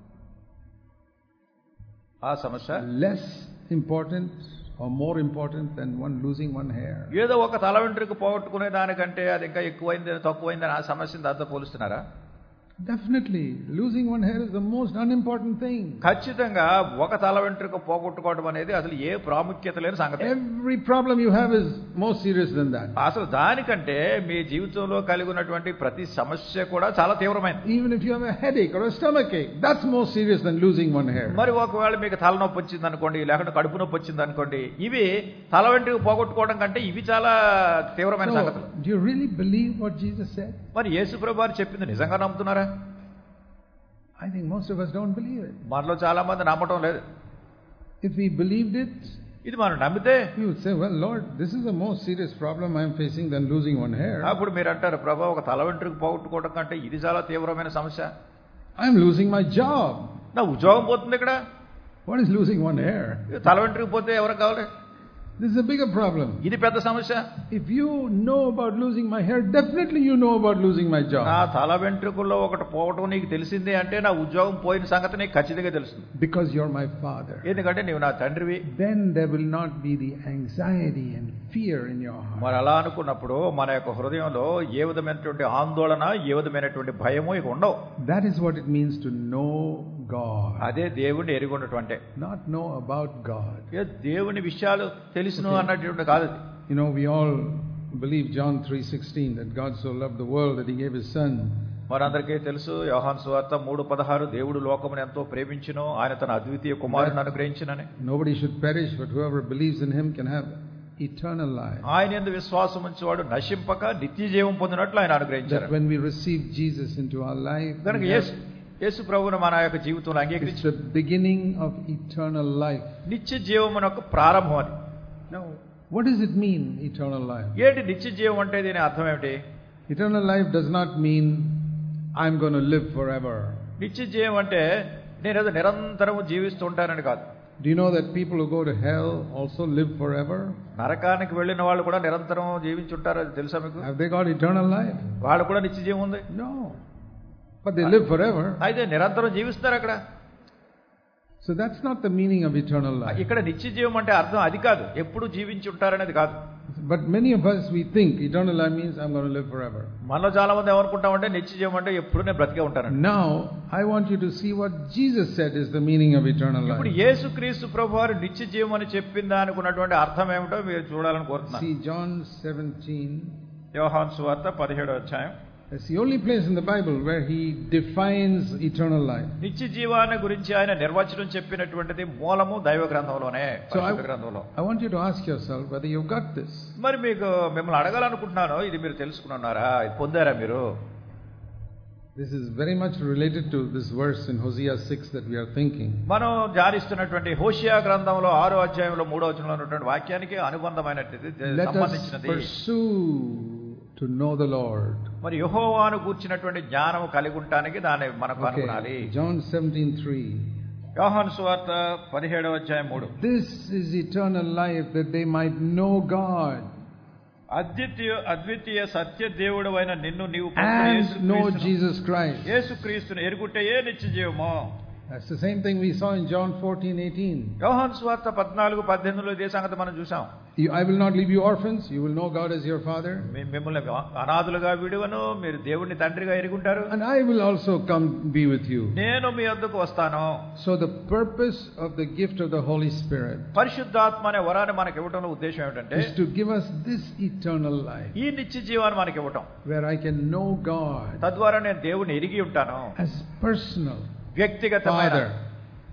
B: ఆ సమస్య
A: less important or more important than one losing one hair?
B: ఏదో ఒక తల వెంట్రుక పోగొట్టుకునే దానికంటే అది ఇంకా ఎక్కువైంది తక్కువైందని ఆ సమస్యను దాంతో పోలుస్తున్నారా?
A: Definitely, losing one hair is the most unimportant thing.
B: ఖచ్చితంగా ఒక తల వెంట్రుక పోగొట్టుకోవడం అనేది అసలు ఏ ప్రాముఖ్యత లేని సంగతి.
A: Every problem you have is more serious than that.
B: అసలు దానికంటే మీ జీవితంలో కలిగి ఉన్నటువంటి ప్రతి సమస్య కూడా చాలా తీవ్రమైనది.
A: Even if you have a headache or a stomach ache, that's more serious than losing one hair.
B: మరి ఒకవేళ మీకు తలనొప్పి వచ్చింది అనుకోండి, లేకుంటే కడుపు నొప్పి వచ్చింది అనుకోండి, ఇవి తల వెంట్రుక పోగొట్టుకోవడం కంటే ఇవి చాలా తీవ్రమైన
A: So,
B: సంగతులు.
A: do you really believe what Jesus said?
B: మరి యేసు ప్రభువు చెప్పింది నిజంగా నమ్ముతున్నారా?
A: I think most of us don't believe it.
B: మనలో చాలా మంది నమ్మటం లేదు.
A: If we believed it,
B: ఇది మనం నమ్మితే
A: we would say, well, Lord, this is the most serious problem I am facing than losing one hair.
B: అప్పుడు మీరు అంటారు, ప్రభు ఒక తల వెంట్రుక పోగొట్టుకోవడం కంటే ఇది చాలా తీవ్రమైన సమస్య.
A: I am losing my job.
B: నా ఉద్యోగం పోతుంది ఇక్కడ.
A: What is losing one hair?
B: తల వెంట్రుక పోతే ఎవరికి కావాలి?
A: This is a bigger problem.
B: ఇది పెద్ద సమస్య.
A: If you know about losing my hair, definitely you know about losing my job.
B: నా తల వెంట్రుకల్లో ఒకటి పోవటం నీకు తెలిసిందే అంటే నా ఉద్యోగం పోయిన సంగతి నీకు ఖచ్చితంగా తెలుస్తుంది.
A: Because you're my father.
B: ఎందుకంటే నీవు నా తండ్రివి.
A: Then there will not be the anxiety and fear in your heart.
B: మరి అలా అనుకున్నప్పుడు మన యొక్క హృదయంలో ఏ విధమైనటువంటి ఆందోళన, ఏ విధమైనటువంటి భయము ఇక ఉండవు.
A: That is what it means to know God.
B: అదే దేవుణ్ణి ఎరిగి ఉండటం అంటే.
A: Not know about God.
B: దేవుని విషయాలు తెలుసును అన్నటువంటి కాదు.
A: You know, we all believe John three sixteen, that God so loved the world that he gave his son.
B: మనందరికీ తెలుసు యోహాను సువార్త మూడు పదహారు, దేవుడు లోకమును ఎంతో ప్రేమించును, ఆయన తన అద్వితీయ కుమారుని అనుగ్రహించునని.
A: Nobody should perish, but whoever believes in him can have eternal life.
B: ఆయన యందు విశ్వాసం ఉంచేవాడు నశింపక నిత్య జీవం పొందినట్లు ఆయన అనుగ్రహించారు.
A: That when we receive Jesus into our life,
B: కనుక యేసు యేసు ప్రభువును మన యొక్క జీవితంలో అంగీకరించి
A: it's the beginning of eternal life.
B: నిత్య జీవమున యొక్క ప్రారంభం అది.
A: Now, what does it mean, eternal life?
B: ఏంటి నిత్య జీవం అంటే దీని అర్థం ఏమిటి?
A: Eternal life does not mean I'm going to live forever.
B: నిత్య జీవం అంటే నేను ఏదో నిరంతరం జీవిస్తూ ఉంటానని కాదు.
A: Do you know that people who go to hell also live forever?
B: నరకానికి వెళ్ళిన వాళ్ళు కూడా నిరంతరం జీవించుంటారు, అది తెలుసా మీకు?
A: Have they got eternal life?
B: వాళ్ళు కూడా నిత్య జీవం ఉంది.
A: No. But they live forever.
B: అయితే నిరంతరం జీవిస్తారు అక్కడ.
A: So that's not the meaning of eternal life.
B: ఇక్కడ నిత్య జీవం అంటే అర్థం అది కాదు, ఎప్పుడు జీవించి ఉంటారనేది కాదు.
A: But many of us, we think eternal life means I'm going to live forever.
B: మనలో చాలా మంది ఏమనుకుంటామంటే నిత్య జీవం అంటే ఎప్పుడు నేను బ్రతికే ఉంటాను.
A: Now I want you to see what Jesus said is the meaning of eternal life.
B: ఇప్పుడు యేసుక్రీస్తు ప్రభువారు నిత్య జీవం అని చెప్పిందా అనుకున్నటువంటి అర్థం ఏమిటో మీరు చూడాలని కోరుతున్నాను.
A: See John seventeen.
B: యోహాను సువార్త పదిహేడో అధ్యాయం.
A: It's the only place in the Bible where he defines eternal life.
B: నిత్య జీవాన్ని గురించి ఆయన నిర్వచనం చెప్పినటువంటిది మూలము దైవ గ్రంథంలోనే, పరిశుద్ధ గ్రంథంలో.
A: I want you to ask yourself whether you've got this.
B: మరి మీకు మిమ్మల్ని అడగాలనుకుంటున్నాను, ఇది మీరు తెలుసుకున్నారా, ఇది పొందారా మీరు?
A: This is very much related to this verse in Hosea six that we are thinking.
B: మనం ధ్యానిస్తున్నటువంటి హోషియా గ్రంథంలో ఆరో అధ్యాయంలో మూడో వచనంలో ఉన్నటువంటి వాక్యానికి అనుబంధమైనది, సంబంధించినది.
A: Let us pursue to know the Lord.
B: మరి యెహోవాను గూర్చినటువంటి జ్ఞానం కలిగి ఉండడానికి దాన్ని మనకు అనుగుణాలి.
A: John seventeen three.
B: యోహాను సువార్త పదిహేడవ అధ్యాయం మూడు.
A: This is eternal life, that they might know God.
B: అద్వితీయ అద్వితీయ సత్య దేవుడైన నిన్ను నీవు
A: and know Jesus Christ.
B: యేసుక్రీస్తును ఎరుగుటయే నిత్య జీవము.
A: That's the same thing we saw in John fourteen eighteen.
B: యోహాను సువార్త పద్నాలుగు పద్దెనిమిదిలో ఇదే సంగతి మనం చూసాం.
A: I will not leave you orphans, you will know God as your father.
B: మిమ్మల్ని అనాథులుగా విడువను, మీరు దేవుణ్ణి తండ్రిగా ఎరుగుంటారు.
A: And I will also come be with you.
B: నేను మీ వద్దకు వస్తాను.
A: So the purpose of the gift of the Holy Spirit,
B: పరిశుద్ధాత్మ అనే వరాన్ని మనకి ఇవ్వడంలో ఉద్దేశం ఏమిటంటే,
A: is to give us this eternal life,
B: ఈ నిత్య జీవాన్ని మనకి ఇవ్వటం,
A: where I can know God
B: తద్వారా నేను దేవుణ్ణి ఎరిగి ఉంటాను,
A: as personal
B: వ్యక్తిగతమైన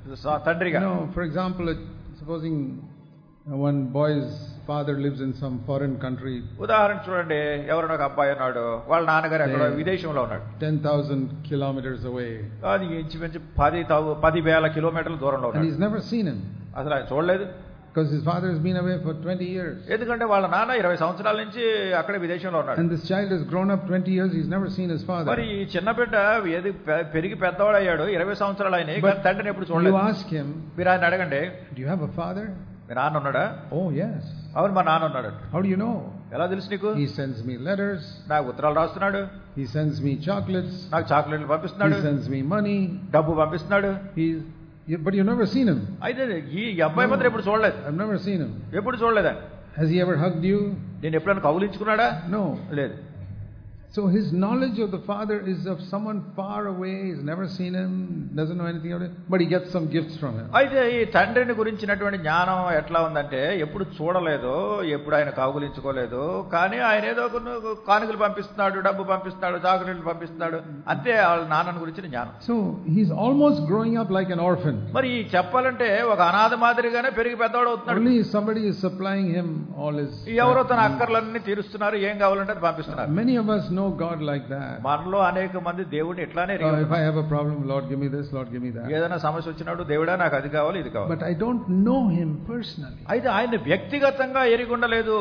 B: తండ్రిగా.
A: You know, for example, supposing one boy's father lives in some foreign country.
B: ఉదాహరణ చూడండి, ఎవరైనా ఒక అబ్బాయి ఉన్నాడు, వాళ్ళ నాన్నగారు ఎక్కడో విదేశంలో ఉన్నాడు,
A: ten thousand kilometers away.
B: అది ఇంచుమించు పది పది వేల కిలోమీటర్ల దూరంలో
A: ఉన్నాడు. And he's never seen him.
B: అసలు ఆయన చూడలేదు.
A: Because his father has been away for twenty years.
B: ఎందుకంటే వాళ్ళ నాన్న ఇరవై సంవత్సరాల నుంచి అక్కడే విదేశంలో ఉన్నాడు.
A: And this child has grown up twenty years, he's never seen his father.
B: మరి ఈ చిన్న బిడ్డ ఏది పెరిగి పెద్దవాడు అయ్యాడు, ఇరవై సంవత్సరాలు అయినాయి, కానీ తండ్రిని ఎప్పుడు చూడలేదు.
A: You ask him,
B: మీరు ఆయన అడగండి,
A: do you have a father?
B: మీ నాన్న ఉన్నాడా?
A: Oh yes.
B: అవును, మా నాన్న ఉన్నాడు.
A: How do you know?
B: ఎలా తెలుసు నీకు?
A: He sends me letters.
B: నాకు ఉత్తరాలు రాస్తున్నాడు.
A: He sends me chocolates.
B: నాకు చాక్లెట్లు పంపిస్తున్నాడు.
A: He sends me money.
B: డబ్బు పంపిస్తున్నాడు.
A: He's Yeah, but you've never seen him.
B: అయితే ఈ అబ్బాయి మాత్రం ఎప్పుడు చూడలేదు.
A: I've never seen him.
B: ఎప్పుడు చూడలేదా?
A: Has he ever hugged you?
B: నేను ఎప్పుడైనా కౌలించుకున్నాడా?
A: No.
B: లేదు.
A: So his knowledge of the father is of someone far away. He's never seen him, doesn't know anything about it, but he gets some gifts from him.
B: అయితే ఈ తండ్రిని గురించినటువంటి జ్ఞానం ఎట్లా ఉందంటే, ఎప్పుడు చూడలేదు, ఎప్పుడు ఆయన కౌగులించుకోలేదు, కానీ ఆయన ఏదో కొన్ని కానుకలు పంపిస్తున్నాడు, డబ్బు పంపిస్తున్నాడు, చాక్లెట్లు పంపిస్తున్నాడు, అంతే వాళ్ళ నాన్నని గురించిన జ్ఞానం.
A: So he's almost growing up like an orphan.
B: మరి చెప్పాలంటే ఒక అనాథ మాదిరిగానే పెరిగి పెద్దవాడు అవుతున్నాడు.
A: Only somebody is supplying him all his.
B: ఎవరో తన అక్కర్లన్నీ తీరుస్తున్నారు, ఏం కావాలంటే అది పంపిస్తున్నారు.
A: Many of us know God like that.
B: మనలో అనేక మంది దేవుడిని ఇట్లానే
A: uh, if I have a problem, Lord give me this, Lord give me that.
B: ఏదైనా సమస్య వచ్చినప్పుడు దేవుడా నాకు అది కావాలి, ఇది కావాలి.
A: But I don't know him personally.
B: అయితే ఆయన వ్యక్తిగతంగా ఎరిగి ఉండలేదు.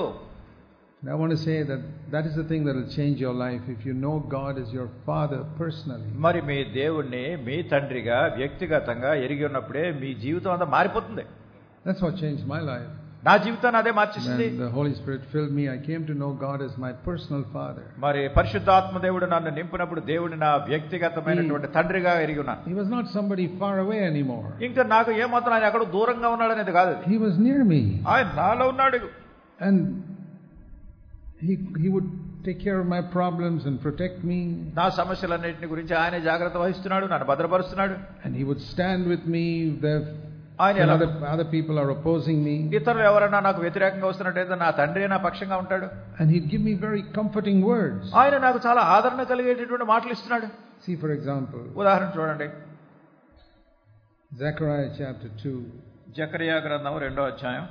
A: I want to say that that is the thing that will change your life if you know God is your father personally.
B: మరి మీ దేవుణ్ణి మీ తండ్రిగా వ్యక్తిగతంగా ఎరిగి ఉన్నప్పుడే మీ జీవితం అంతా మారిపోతుంది.
A: That's what changed my life.
B: నా జీవితాన్ని అదే మార్చేసింది.
A: When the Holy Spirit filled me, I came to know God as my personal father.
B: మరి పరిశుద్ధాత్మ దేవుడు నన్ను నింపినప్పుడు దేవుడిని నా వ్యక్తిగతమైనటువంటి తండ్రిగా ఎరిగి ఉన్నాను.
A: He was not somebody far away anymore.
B: ఇంకా నాకు ఏమాత్రం ఆయన ఎక్కడో దూరంగా ఉన్నాడు అనేది కాదు.
A: He was near me.
B: ఆయన నాలో ఉన్నాడు.
A: And he he would take care of my problems and protect me.
B: నా సమస్యలన్నిటిని గురించి ఆయన జాగ్రత్త వహిస్తున్నాడు, నన్ను భద్రపరుస్తున్నాడు.
A: And he would stand with me there.
B: Other,
A: other people are opposing me.
B: ఇతరులు ఎవరైనా నాకు వ్యతిరేకంగా వస్తున్నట్టయితే నా తండ్రి నా పక్షంగా ఉంటాడు.
A: And he'd give me very comforting words.
B: ఆయన నాకు చాలా ఆదరణ కలిగేటటువంటి మాటలు ఇస్తున్నాడు.
A: See, for example,
B: ఉదాహరణ చూడండి,
A: Zechariah chapter two.
B: జకరియా గ్రంథం రెండో అధ్యాయం.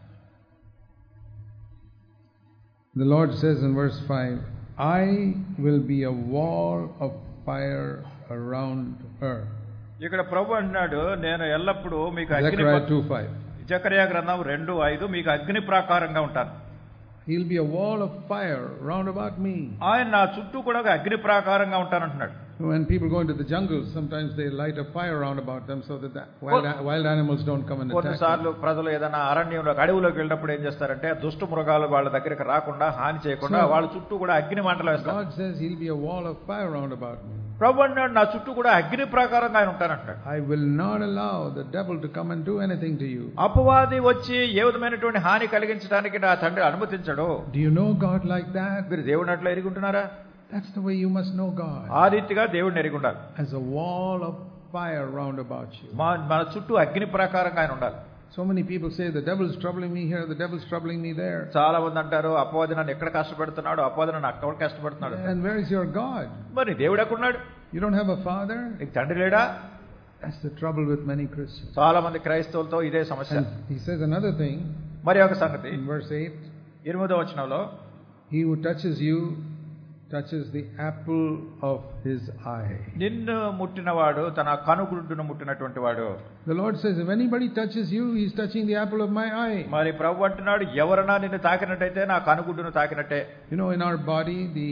A: The Lord says in verse five, I will be a wall of fire around her.
B: ఇక్కడ ప్రభు అన్నాడు, నేను ఎల్లప్పుడూ మీకు అగ్ని. జకరియా గ్రంథం రెండు ఐదు, మీకు అగ్ని ప్రాకారంగా ఉంటాను.
A: He'll be a wall of fire round about me.
B: ఆయన నా చుట్టూ కూడా ఒక అగ్ని ప్రాకారంగా ఉంటానంటున్నాడు.
A: When people go into the jungle, sometimes they light a fire round about them so that the wild, wild animals don't come and attack.
B: కొన్నిసార్లు ప్రజలు ఏదైనా అరణ్యంలో అడవిలోకి వెళ్ళినప్పుడు ఏం చేస్తారంటే దుష్ట మృగాలు వాళ్ళ దగ్గరికి రాకుండా హాని చేయకుండా వాళ్ళ చుట్టూ కూడా అగ్ని మంటలు వేస్తారు.
A: God says he'll be a wall of fire round about me.
B: ప్రభు అన్నాడు, నా చుట్టూ కూడా అగ్ని ప్రాకారంగా ఆయన ఉంటానంటాడు.
A: I will not allow the devil to come and do anything to you.
B: అపవాది వచ్చి ఏ విధమైనటువంటి హాని కలిగించడానికి నా తండ్రి అనుమతించడు.
A: Do you know God like that?
B: మీరు దేవుని అట్లా ఎరిగి ఉంటున్నారా?
A: That's the way you must know God.
B: ఆ రీతిగా దేవుడిని ఎరిగి ఉండాలి.
A: As a wall of fire round about you.
B: మన చుట్టూ అగ్ని ప్రాకారంగా ఆయన ఉండాలి.
A: So many people say the devil is troubling me here, the devil is troubling me there.
B: చాలా మంది అంటారు అపవాది నన్ను ఎక్కడ కష్టపెడుతున్నాడు, అపవాది నన్ను అక్కడ కష్టపెడుతున్నాడు.
A: And where is your God?
B: మరి దేవుడు ఎక్కడున్నాడు?
A: You don't have a father?
B: నీకు తండ్రి లేడా?
A: That's the trouble with many Christians.
B: చాలా మంది క్రైస్తవులతో ఇదే సమస్య.
A: And he says another thing.
B: మరి ఒక సంగతి
A: in verse eight.
B: ఎనిమిదో వచనంలో,
A: he who touches you touches the apple of his eye.
B: నిన్ను ముట్టినవాడు తన కనుగుడ్డును ముట్టినటువంటి వాడు.
A: The Lord says if anybody touches you, he is touching the apple of my eye.
B: మరి ప్రభువు అంటున్నాడు, ఎవరైనా నిన్ను తాకినట్టయితే నా కనుగుడ్డును తాకినట్టే.
A: You know, in our body the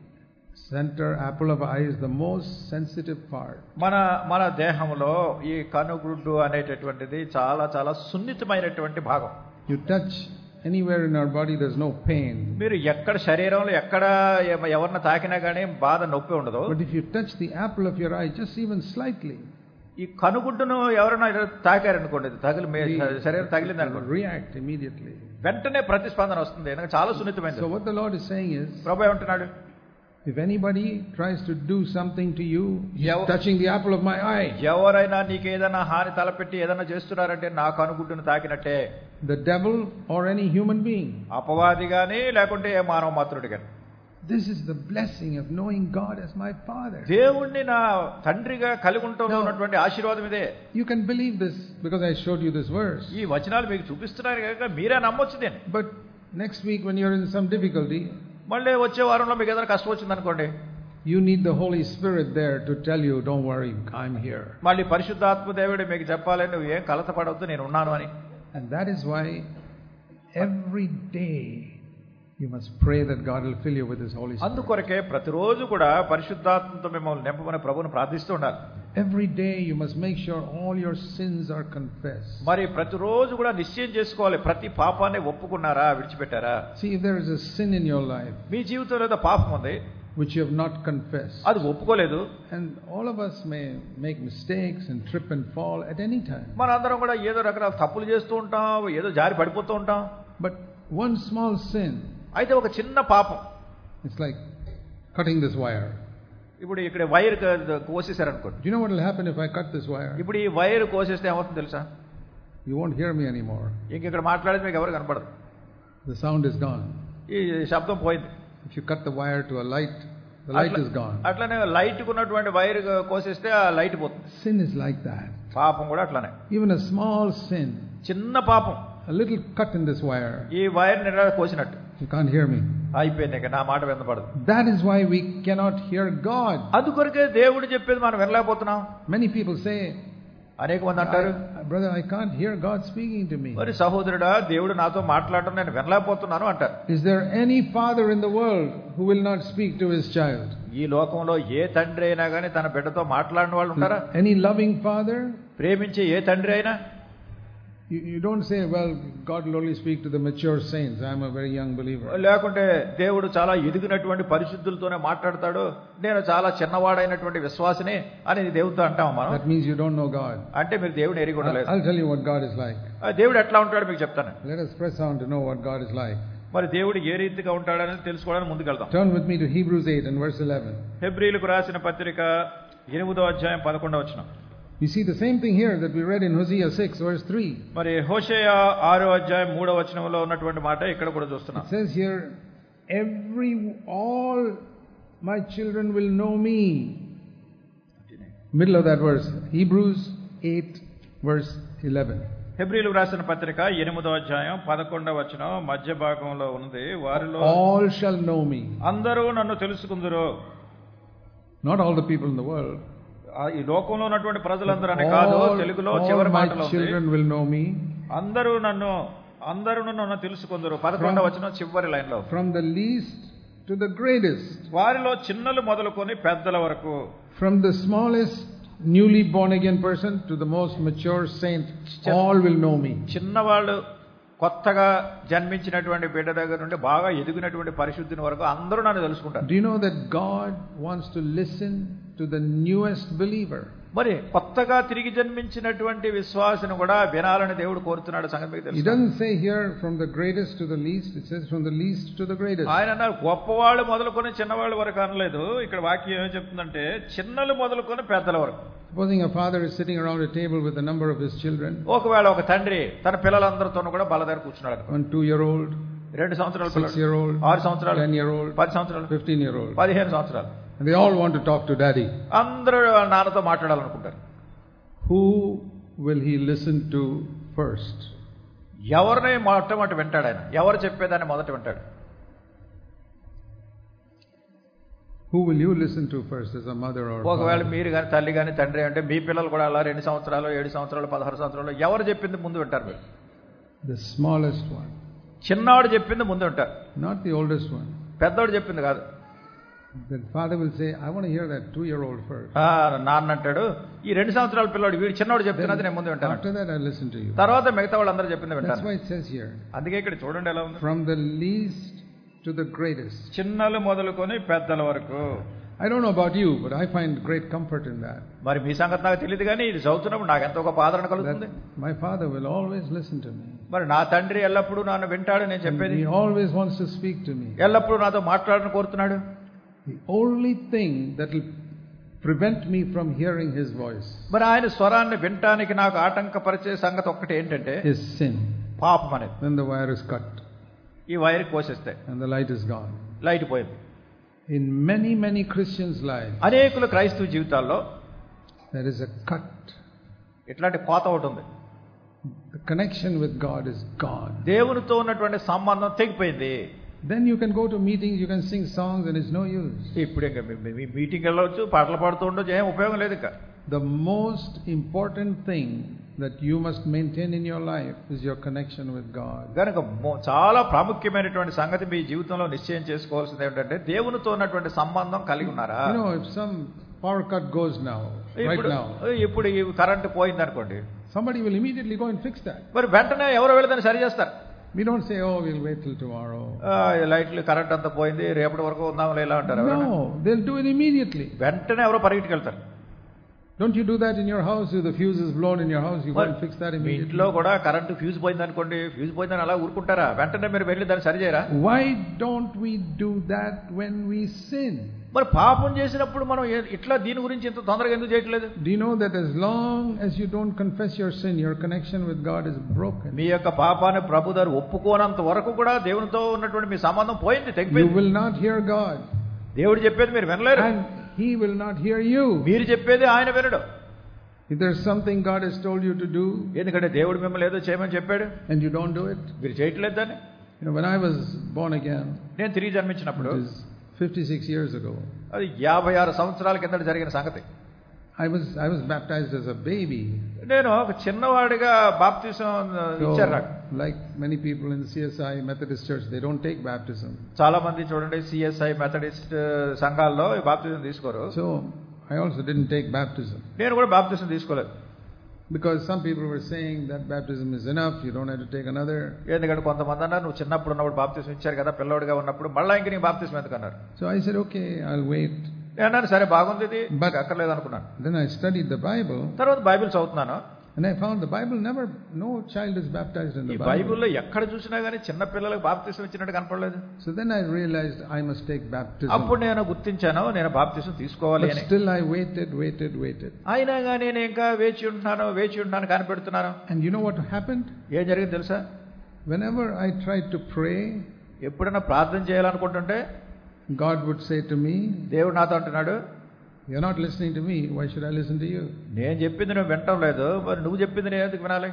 A: center apple of eye is the most sensitive part. మన
B: మన దేహంలో ఈ కనుగుడ్డు అనేటటువంటిది చాలా చాలా సున్నితమైనటువంటి భాగం.
A: You touch anywhere in our body, there's no pain.
B: మీరు ఎక్కడ శరీరంలో ఎక్కడ ఎవరిని తాకినా గానీ బాధ నొప్పి ఉండదు.
A: But if you touch the apple of your eye just even slightly,
B: ఈ కనుగుడ్డును ఎవరైనా తాకారనుకోండి, తగిలి శరీరం తగిలింది అనుకోండి,
A: react immediately.
B: వెంటనే ప్రతిస్పందన వస్తుంది, ఎందుకంటే చాలా సున్నితమైనది.
A: So what the Lord is saying is,
B: ప్రభువు ఏమంటున్నాడు,
A: if anybody tries to do something to you, he's touching the apple of my eye.
B: ఎవరైనా నీకు ఏదైనా హాని తలపెట్టి ఏదైనా చేస్తున్నారంటే నా కనుగుడ్డును తాకినట్టే.
A: The devil or any human being.
B: అపవాది గాని లేకుంటే ఏ మానవ మాత్రుడు గాని.
A: This is the blessing of knowing God as my Father.
B: దేవుణ్ణి నా తండ్రిగా కలిగి ఉండటంలో ఉన్నటువంటి ఆశీర్వాదం ఇదే.
A: You can believe this because I showed you this verse.
B: ఈ వచనాలు మీకు చూపిస్తున్నాను కనుక మీరే నమ్మొచ్చు దీన్ని.
A: But next week when you're in some difficulty,
B: మళ్ళీ వచ్చే వారంలో మీకు ఏదైనా కష్టం వచ్చింది అనుకోండి,
A: you need the Holy Spirit there to tell you, don't worry, I'm here.
B: మళ్ళీ పరిశుద్ధాత్మ దేవుడు మీకు చెప్పాలి, నువ్వు ఏం కలత పడవద్దు, నేను ఉన్నాను అని.
A: And that is why every day you must pray that God will fill you with His Holy Spirit.
B: అందుకొరకే ప్రతిరోజు కూడా పరిశుద్ధాత్మతో మిమ్మల్ని నింపమని ప్రభువుని ప్రార్థిస్తూ ఉండాలి.
A: Every day you must make sure all your sins are confessed.
B: మరి ప్రతిరోజు కూడా నిశ్చయం చేసుకోవాలి, ప్రతి పాపాన్ని ఒప్పుకున్నారా, విడిచిపెట్టారా.
A: See, if there is a sin in your life
B: మీ జీవితంలో ఏదో పాపం ఉంది,
A: which you have not confessed,
B: అది ఒప్పుకోలేదు,
A: and all of us may make mistakes and trip and fall at any time.
B: మనందరం కూడా ఏదో రకరకాల తప్పులు చేస్తూ ఉంటాం, ఏదో జారి పడిపోతూ ఉంటాం.
A: But one small sin,
B: అయితే ఒక చిన్న పాపం,
A: it's like cutting this wire.
B: ఇప్పుడు ఇక్కడ వైర్ కోసేశారు అనుకోండి.
A: Do you know what will happen if I cut this wire?
B: ఇప్పుడు ఈ వైర్ కోసేస్తే ఏమవుతుంది తెలుసా?
A: You won't hear me anymore.
B: ఇంక ఇక్కడ మాట్లాడేది మీకు ఎవరు కనపడదు.
A: The sound is gone.
B: ఈ శబ్దం పోయింది.
A: If you cut the wire to a light, the light is gone.
B: అట్లనే లైట్ కున్నటువంటి వైర్ కోసేస్తే ఆ లైట్ పోతుంది.
A: Sin is like that.
B: పాపం కూడా అట్లనే.
A: Even a small sin,
B: చిన్న పాపం,
A: a little cut in this wire,
B: ఈ వైర్ నిరా కోసినట్టు.
A: you can't hear me.
B: అయిపోయింది, ఇక నా మాట వినపడదు.
A: That is why we cannot hear God.
B: అందుకొరకే దేవుడు చెప్పేది మనం వినలేకపోతున్నాం.
A: Many people say,
B: అనేక మంది అంటారు,
A: brother, I can't hear God speaking to me.
B: మరి సహోదరుడా, దేవుడు నాతో మాట్లాడటం నేను వినలేకపోతున్నాను అంటారు.
A: Is there any father in the world who will not speak to his child?
B: ఈ లోకంలో ఏ తండ్రి అయినా కానీ తన బిడ్డతో మాట్లాడిన వాళ్ళు ఉంటారా?
A: Any loving father?
B: ప్రేమించే ఏ తండ్రి అయినా?
A: You, you don't say, well, God will only speak to the mature saints. I'm a very young believer.
B: లేకుంటే దేవుడు చాలా ఎదిగినటువంటి పరిశుద్ధులతోనే మాట్లాడతాడు, నేను చాలా చిన్నవాడైనటువంటి విశ్వాసిని అని దేవుడితో అంటాం మనం.
A: That means you don't know God.
B: అంటే మీరు దేవుడిని ఎరిగి ఉండలేదు.
A: I'll tell you what God is like.
B: దేవుడు ఎట్లా ఉంటాడో మీకు చెప్తాను.
A: Let us press on to know what God is like.
B: మరి దేవుడు ఏ రీతిగా ఉంటాడని తెలుసుకోవడానికి ముందుకెళ్తాం.
A: Turn with me to Hebrews eight and verse eleven.
B: హెబ్రీయులకు రాసిన పత్రిక ఎనిమిదో అధ్యాయం పదకొండవ వచనం.
A: You see the same thing here that we read in Hosea six verse three.
B: మరి హోషేయ ఆరో అధ్యాయం మూడో వచనంలో ఉన్నటువంటి మాట ఇక్కడ కూడా చూస్తున్నాం.
A: It says here, every all my children will know me. Middle of that verse, Hebrews eight verse eleven.
B: హెబ్రీయులకు రాసిన పత్రిక ఎనిమిదో అధ్యాయం పదకొండవ వచనం మధ్య భాగంలో ఉన్నది, వారిలో
A: all shall know me.
B: అందరూ నన్ను తెలుసుకుందురు.
A: Not all the people in the world.
B: ఈ లోకంలో ఉన్నటువంటి ప్రజలందరూ అనే కాదు, తెలుగులో చివరి మాటలో ఉంది, అందరూ నన్ను అందరూ నన్ను తెలుసుకుందరు. పదకొండవ వచనం చివరి లైన్ లో,
A: from the least to the greatest,
B: వారిలో చిన్నలు మొదలుకొని పెద్దల వరకు,
A: from the smallest newly born again person to the most mature saint, all will know me. చిన్నవాళ్ళు కొత్తగా జన్మించినటువంటి బిడ్డ దగ్గర నుండి బాగా ఎదిగినటువంటి పరిశుద్ధిని వరకు అందరూ నన్ను తెలుసుకుంటారు. Do you know that God wants to listen to the newest believer? మరి కొత్తగా తిరిగి జన్మించినటువంటి విశ్వాసిని కూడా వినాలని దేవుడు కోరుతున్నాడు సంగతి మీకు తెలుసు. He doesn't say here from the greatest to the least, it says from the least to the greatest. ఆయన అన్నారు గొప్పవాళ్ళు మొదలుకొని చిన్నవాళ్ళ వరకు అనలేదు. ఇక్కడ వాక్యం ఏం చెప్తుందంటే చిన్నలు మొదలుకొని పెద్దల వరకు. Supposing a father is sitting around a table with a number of his children. ఒకవేళ ఒక తండ్రి తన పిల్లలందరితోనూ కూడా బల్ల దగ్గర కూర్చున్నాడు. One two year old, రెండు సంవత్సరాల పిల్లలు, six year old, ఆరు సంవత్సరాలు, ten year old, పది సంవత్సరాలు, fifteen year old, పదిహేను సంవత్సరాలు. And they all want to talk to daddy. అందరూ నాన్నతో మాట్లాడాలనుకుంటారు. Who will he listen to first? ఎవరిని మొట్టమొదటి వింటాడు ఆయన? ఎవరు చెప్పేదాన్ని మొదట వింటాడు? Who will you listen to first as a mother or father? ఒకవేళ మీరు గాని తల్లి గాని తండ్రి అంటే మీ పిల్లలు కూడా అలా రెండు సంవత్సరాలు, ఏడు సంవత్సరాలు, పదహారు సంవత్సరాలు ఎవరు చెప్పింది ముందు వింటారు మీరు? The smallest one. చిన్నవాడు చెప్పింది ముందు వింటారు. Not the oldest one. పెద్దవాడు చెప్పింది కాదు. The father will say, I want to hear that two year old first. ఆ నాన్న అంటాడు ఈ రెండు సంవత్సరాల పిల్లాడు వీడు చిన్నవాడు చెప్తున్నది నేను ముందు వింటాను. After that I listen to you. తర్వాత మిగతా వాళ్ళందరూ చెప్పింది వింటాను. That's why it says here. అందుకే ఇక్కడ చూడండి ఎలా ఉంది. From the least to the greatest. చిన్నలు మొదలుకొని పెద్దల వరకు. I don't know about you, but I find great comfort in that. మరి మీ సంగతి నాకు తెలియదు కానీ ఇది చదువుతున్నప్పుడు నాకు ఎంతో గొప్ప ఆదరణ కలుగుతుంది. My father will always listen to me. మరి నా తండ్రి ఎల్లప్పుడూ నన్ను వింటాడు నేను చెప్పేది. He always wants to speak to me. ఎల్లప్పుడూ నాతో మాట్లాడను కోరుతున్నాడు. The only thing that will prevent me from hearing his voice, మరి ఆయన స్వరాన్ని వినటానికి నాకు ఆటంకపరిచే సంగతి ఒక్కటి ఏంటంటే is sin. పాపం అనేది. When the wire is cut, ఈ వైర్ కోసేస్తే and the light is gone, light పోయింది. In many many Christians' lives,
B: అనేకుల క్రైస్తవ జీవితాల్లో
A: there is a cut.
B: ఇట్లాంటి కోత ఒకటి ఉంది.
A: The connection with God is gone.
B: దేవునితో ఉన్నటువంటి సంబంధం తెగిపోయింది.
A: Then you can go to meetings, you can sing songs, and it's no use.
B: ఇప్పుడు ఇంకా మీటింగ్ వెళ్ళవచ్చు, పాటలు పాడుతూ ఉండొచ్చు, ఏం ఉపయోగం లేదు ఇక.
A: The most important thing that you must maintain in your life is your connection with God.
B: కనుక చాలా ప్రాముఖ్యమైనటువంటి సంగతి మీ జీవితంలో నిశ్చయం చేసుకోవాల్సింది ఏంటంటే దేవునితో ఉన్నటువంటి సంబంధం కలిగి ఉన్నారా?
A: You know, if some power cut goes now, right now,
B: ఇప్పుడు ఈ కరెంట్ పోయింది అనుకోండి,
A: somebody will immediately go and fix that.
B: మరి వెంటనే ఎవరో వెళ్ళి దాన్ని సరి చేస్తారు.
A: We don't say, oh, we'll wait till tomorrow.
B: లైట్లు కరెంట్ అంతా పోయింది, రేపటి వరకు ఉందాంలే ఇలా అంటారు.
A: No, they'll do it immediately.
B: వెంటనే ఎవరో పరిగెట్టుకు వెళ్తారు.
A: Don't you do that in your house? If the fuse is blown in your house, you go and fix that immediately.
B: ఇంట్లో కూడా కరెంట్ ఫ్యూజ్ పోయింది అనుకోండి, ఫ్యూజ్ పోయిందని అలా ఊరుకుంటారా? వెంటనే మీరు వెళ్ళి దాన్ని సరి చేయరా?
A: Why don't we do that when we sin?
B: మరి పాపం చేసినప్పుడు మనం ఇట్లా దీని గురించి ఇంత తొందరగా ఎందుకు చేయట్లేదు?
A: Do you know that as long as you don't confess your sin, your connection with God is broken?
B: మీ యొక్క పాపాన్ని ప్రభు దగ్గర ఒప్పుకోనంత వరకు కూడా దేవునితో ఉన్నటువంటి మీ సంబంధం పోయింది, తెగిపోయింది.
A: You will not hear God.
B: దేవుడు చెప్పేది మీరు వినలేరు.
A: And He will not hear you.
B: మీరు చెప్పేది ఆయన వినడు.
A: If there's something God has told you to do,
B: ఎందుకంటే దేవుడు మిమ్మల్ని ఏదో చేయమని చెప్పాడు,
A: and you don't do it,
B: మీరు చేయట్లేదు దాన్ని.
A: You know, when I was born again,
B: నేను తిరిగి జన్మించినప్పుడు,
A: fifty-six years ago,
B: అది యాభై ఆరు సంవత్సరాల కింద జరిగిన సంగతి.
A: I was I was baptized as a baby.
B: నేను ఒక చిన్నవాడిగా బాప్తిసం ఇచ్చారు నాకు.
A: Like many people in the C S I Methodist Church, they don't take baptism.
B: చాలా మంది చూడండి సిఎస్ఐ మెథడిస్ట్ సంఘాల్లో బాప్తిసం తీసుకోరు.
A: So I also didn't take baptism.
B: నేను కూడా బాప్తిసం తీసుకోలేదు.
A: Because some people were saying that baptism is enough, you don't have to take another.
B: ఎందుకంటే కొంతమంది అన్నారు నువ్వు చిన్నప్పుడు ఉన్నప్పుడు బాప్తిసం ఇచ్చారు కదా, పిల్లవాడిగా ఉన్నప్పుడు మళ్ళీ ఇంక నీకు బాప్తిసం ఎందుకు అన్నారు.
A: So I said, okay, I'll wait.
B: అన్నాను, సరే బాగుంది, ఇది అక్కర్లేదు అనుకున్నాను.
A: Then I studied the Bible.
B: తర్వాత బైబిల్ చదువుతున్నాను.
A: And I found the Bible never, no child is baptized in the Bible.
B: బైబిల్లో ఎక్కడ చూసినా గానీ చిన్న పిల్లలకు బాప్తిసం ఇచ్చినట్టు కనపడలేదు.
A: So then I realized I must take baptism.
B: అప్పుడు నేను గుర్తించాను, నేను బాప్తిసం తీసుకోవాలి అని.
A: But still I waited, waited, waited.
B: అయినా గానీ నేను ఇంకా వేచి ఉంటున్నాను, వేచి ఉంటున్నాను, కనిపెడుతున్నాను.
A: And you know what happened?
B: ఏం జరిగింది తెలుసా?
A: Whenever I tried to pray,
B: ఎప్పుడైనా ప్రార్థన చేయాలనుకుంటుంటే
A: God would say to me,
B: దేవుడు నాతో అంటున్నాడు,
A: you're not listening to me, why should I listen to you?
B: నేను చెప్పింది నువ్వు వినటం లేదు, మరి నువ్వు చెప్పింది నేను ఎందుకు వినాలి?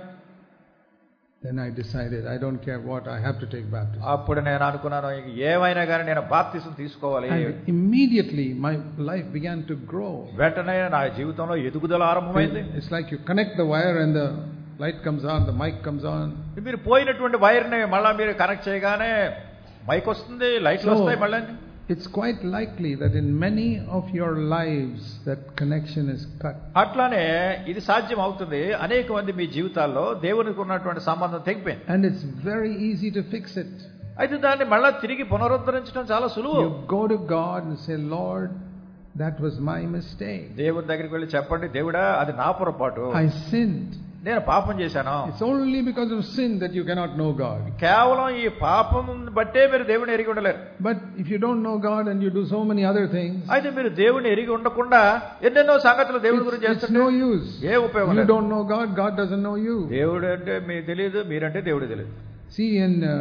A: Then I decided, I don't care what, I have to take baptism.
B: అప్పుడు నేను అనుకున్నాను, ఏమైనా కానీ నేను బాప్తిసం తీసుకోవాలి.
A: And immediately my life began to grow.
B: వెంటనే నా జీవితంలో ఎదుగుదల ఆరంభమైంది.
A: It's like you connect the wire and the light comes on, the mic comes on.
B: మీరు పోయినటువంటి వైర్ని మళ్ళా మీరు కనెక్ట్ చేయగానే మైక్ వస్తుంది, లైట్లు వస్తాయి మళ్ళీ.
A: It's quite likely that in many of your lives that connection is cut.
B: అట్లానే ఇది సాధ్యం అవుతుంది, అనేక మంది మీ జీవితాల్లో దేవునికి ఉన్నటువంటి సంబంధం తెగిపోయింది.
A: And it's very easy to fix it.
B: అయితే దాన్ని మళ్ళా తిరిగి పునరుద్ధరించడం చాలా సులువు.
A: You go to God and say, Lord, that was my mistake.
B: దేవుడి దగ్గరికి వెళ్ళి చెప్పండి, దేవుడా అది నా పొరపాటు,
A: I sinned.
B: నేను పాపం చేశాను.
A: It's only because of sin that you cannot know God.
B: కేవలం ఈ పాపం బట్టే మీరు దేవుని ఎరిగి ఉండలేరు.
A: But if you don't know God and you do so many other things,
B: అయితే మీరు దేవుని ఎరిగి ఉండకుండా ఎన్నెన్నో సంగతులు దేవుడి గురించి
A: చేస్తుంటే it's no use.
B: ఏ ఉపయోగం లేదు.
A: You don't know God, God doesn't know you.
B: దేవుడు అంటే మీకు తెలియదు, మీరంటే దేవుడు తెలియదు.
A: See in uh,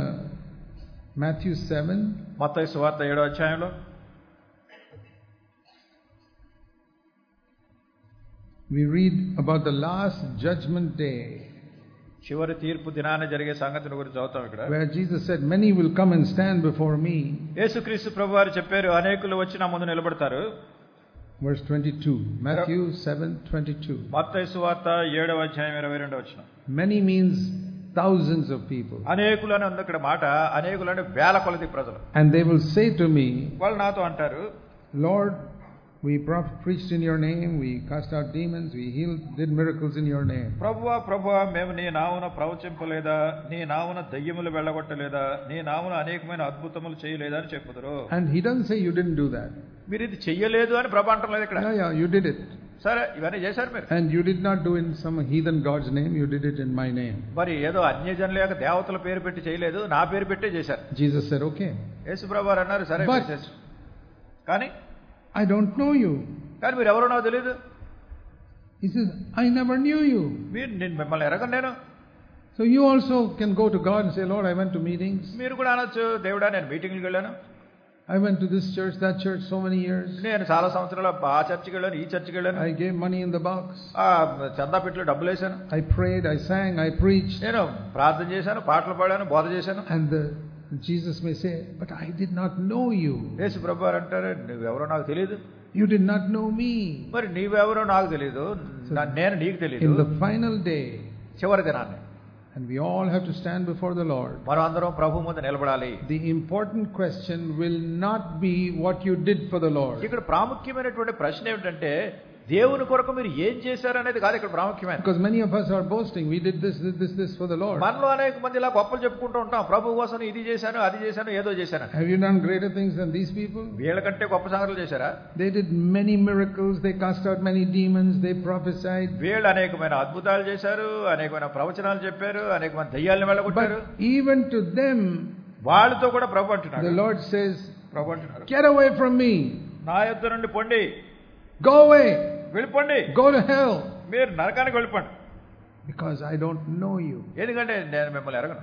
A: Matthew seven,
B: మత్తయి సువార్త ఏడో అధ్యాయంలో
A: we read about the last judgment day.
B: చివరి తీర్పు దినాన జరిగే సంగతిని గురించి చదువుతాం ఇక్కడ.
A: Where Jesus said, many will come and stand before me.
B: యేసుక్రీస్తు ప్రభువారు చెప్పారు, అనేకులు వచ్చి నా ముందు నిలబడతారు.
A: Verse twenty-two, Matthew seven twenty-two.
B: మత్తయి సువార్త ఏడవ అధ్యాయం ఇరవై రెండవ వచనం.
A: Many means thousands of people.
B: అనేకులు అని ఉంది ఇక్కడ మాట. అనేకులు అంటే వేల కొలది ప్రజలు.
A: And they will say to me,
B: వాళ్ళు నాతో అంటారు,
A: Lord, we preached in your name, we cast out demons, we healed, did miracles in your name.
B: ప్రభువా ప్రభువా మేము నీ నామమున ప్రవచింపలేదా, నీ నామమున దయ్యములు వెళ్ళగొట్టలేదా, నీ నామమున అనేకమైన అద్భుతములు చేయలేదా అని చెప్పుదురు.
A: And he doesn't say you didn't do that.
B: మీరు ఇది చెయ్యలేదు అని ప్రభు అంటలేదు ఇక్కడ.
A: Yeah, yeah, you did it.
B: సరే ఇవన్నీ చేశారు మీరు.
A: And you did not do in some heathen god's name, you did it in my name.
B: మరి ఏదో అన్యజనుల యొక్క దేవతల పేరు పెట్టి చేయలేదు, నా పేరు పెట్టే చేశారు.
A: Jesus said, okay.
B: యేసు ప్రభువారు అన్నారు, సరే చేశారు. కానీ
A: I don't know you.
B: కానీ మీరు ఎవరో నాకు తెలియదు.
A: He says, I never knew you.
B: మీరు నేను మిమ్మల్ని ఎరగను నేను.
A: So you also can go to God and say, Lord, I went to meetings.
B: మీరు కూడా అనొచ్చు, దేవుడా నేను మీటింగ్లకు వెళ్ళాను.
A: I went to this church, that church, so many years.
B: నేను చాలా సంవత్సరాలు ఆ చర్చికి వెళ్ళాను, ఈ చర్చికి వెళ్ళాను.
A: I gave money in the box.
B: ఆ చందా పెట్టిలో డబ్బులు వేశాను.
A: I prayed, I sang, I preached.
B: నేను ప్రార్థన చేశాను, పాటలు పాడాను, బోధ చేశాను.
A: And the, Jesus may say, but I did not know you.
B: యేసు ప్రభువారు అంటారు, నువ్వెవరో నాకు తెలియదు.
A: You did not know me.
B: మరి నీవెవరో నాకు తెలియదు, నేను నీకు తెలియదు.
A: In the final day,
B: చివరి దినాన్ని,
A: and we all have to stand before the Lord.
B: మనం అందరం ప్రభువు ముందు నిలబడాలి.
A: The important question will not be what you did for the Lord.
B: ఇక్కడ ప్రాముఖ్యమైనటువంటి ప్రశ్న ఏమిటంటే దేవుని కొరకు మీరు ఏం చేశారు అనేది కాదు ఇక్కడ ప్రాముఖ్యమైనది.
A: Because many of us are boasting, we did this, this, this, this for the Lord.
B: మనలో అనేక మంది ఇలా గొప్పలు చెప్పుకుంటూ ఉంటాం, ప్రభువు కోసం ఇది చేశాను, అది చేశాను, ఏదో చేశాను.
A: Have you done greater things than these people?
B: వీళ్ళకంటే గొప్ప సంగతులు చేశారా?
A: They did many miracles, they cast out many demons, they prophesied.
B: వీళ్ళు అనేకమైన అద్భుతాలు చేశారు, అనేకమైన ప్రవచనాలు చెప్పారు, అనేకమైన దయ్యాలను వెళ్ళగొట్టారు.
A: But even to them,
B: వాళ్ళతో కూడా ప్రభు అంటున్నాడు,
A: the Lord says,
B: ప్రభు అంటున్నాడు,
A: get away from me.
B: నా యొద్ద నుండి పొండి.
A: Go away.
B: వెళ్ళిపోండి.
A: Go to hell.
B: మీరు నరకానికి వెళ్ళిపోండి.
A: Because I don't know you.
B: ఎందుకంటే నేను మిమ్మల్ని ఎరగను.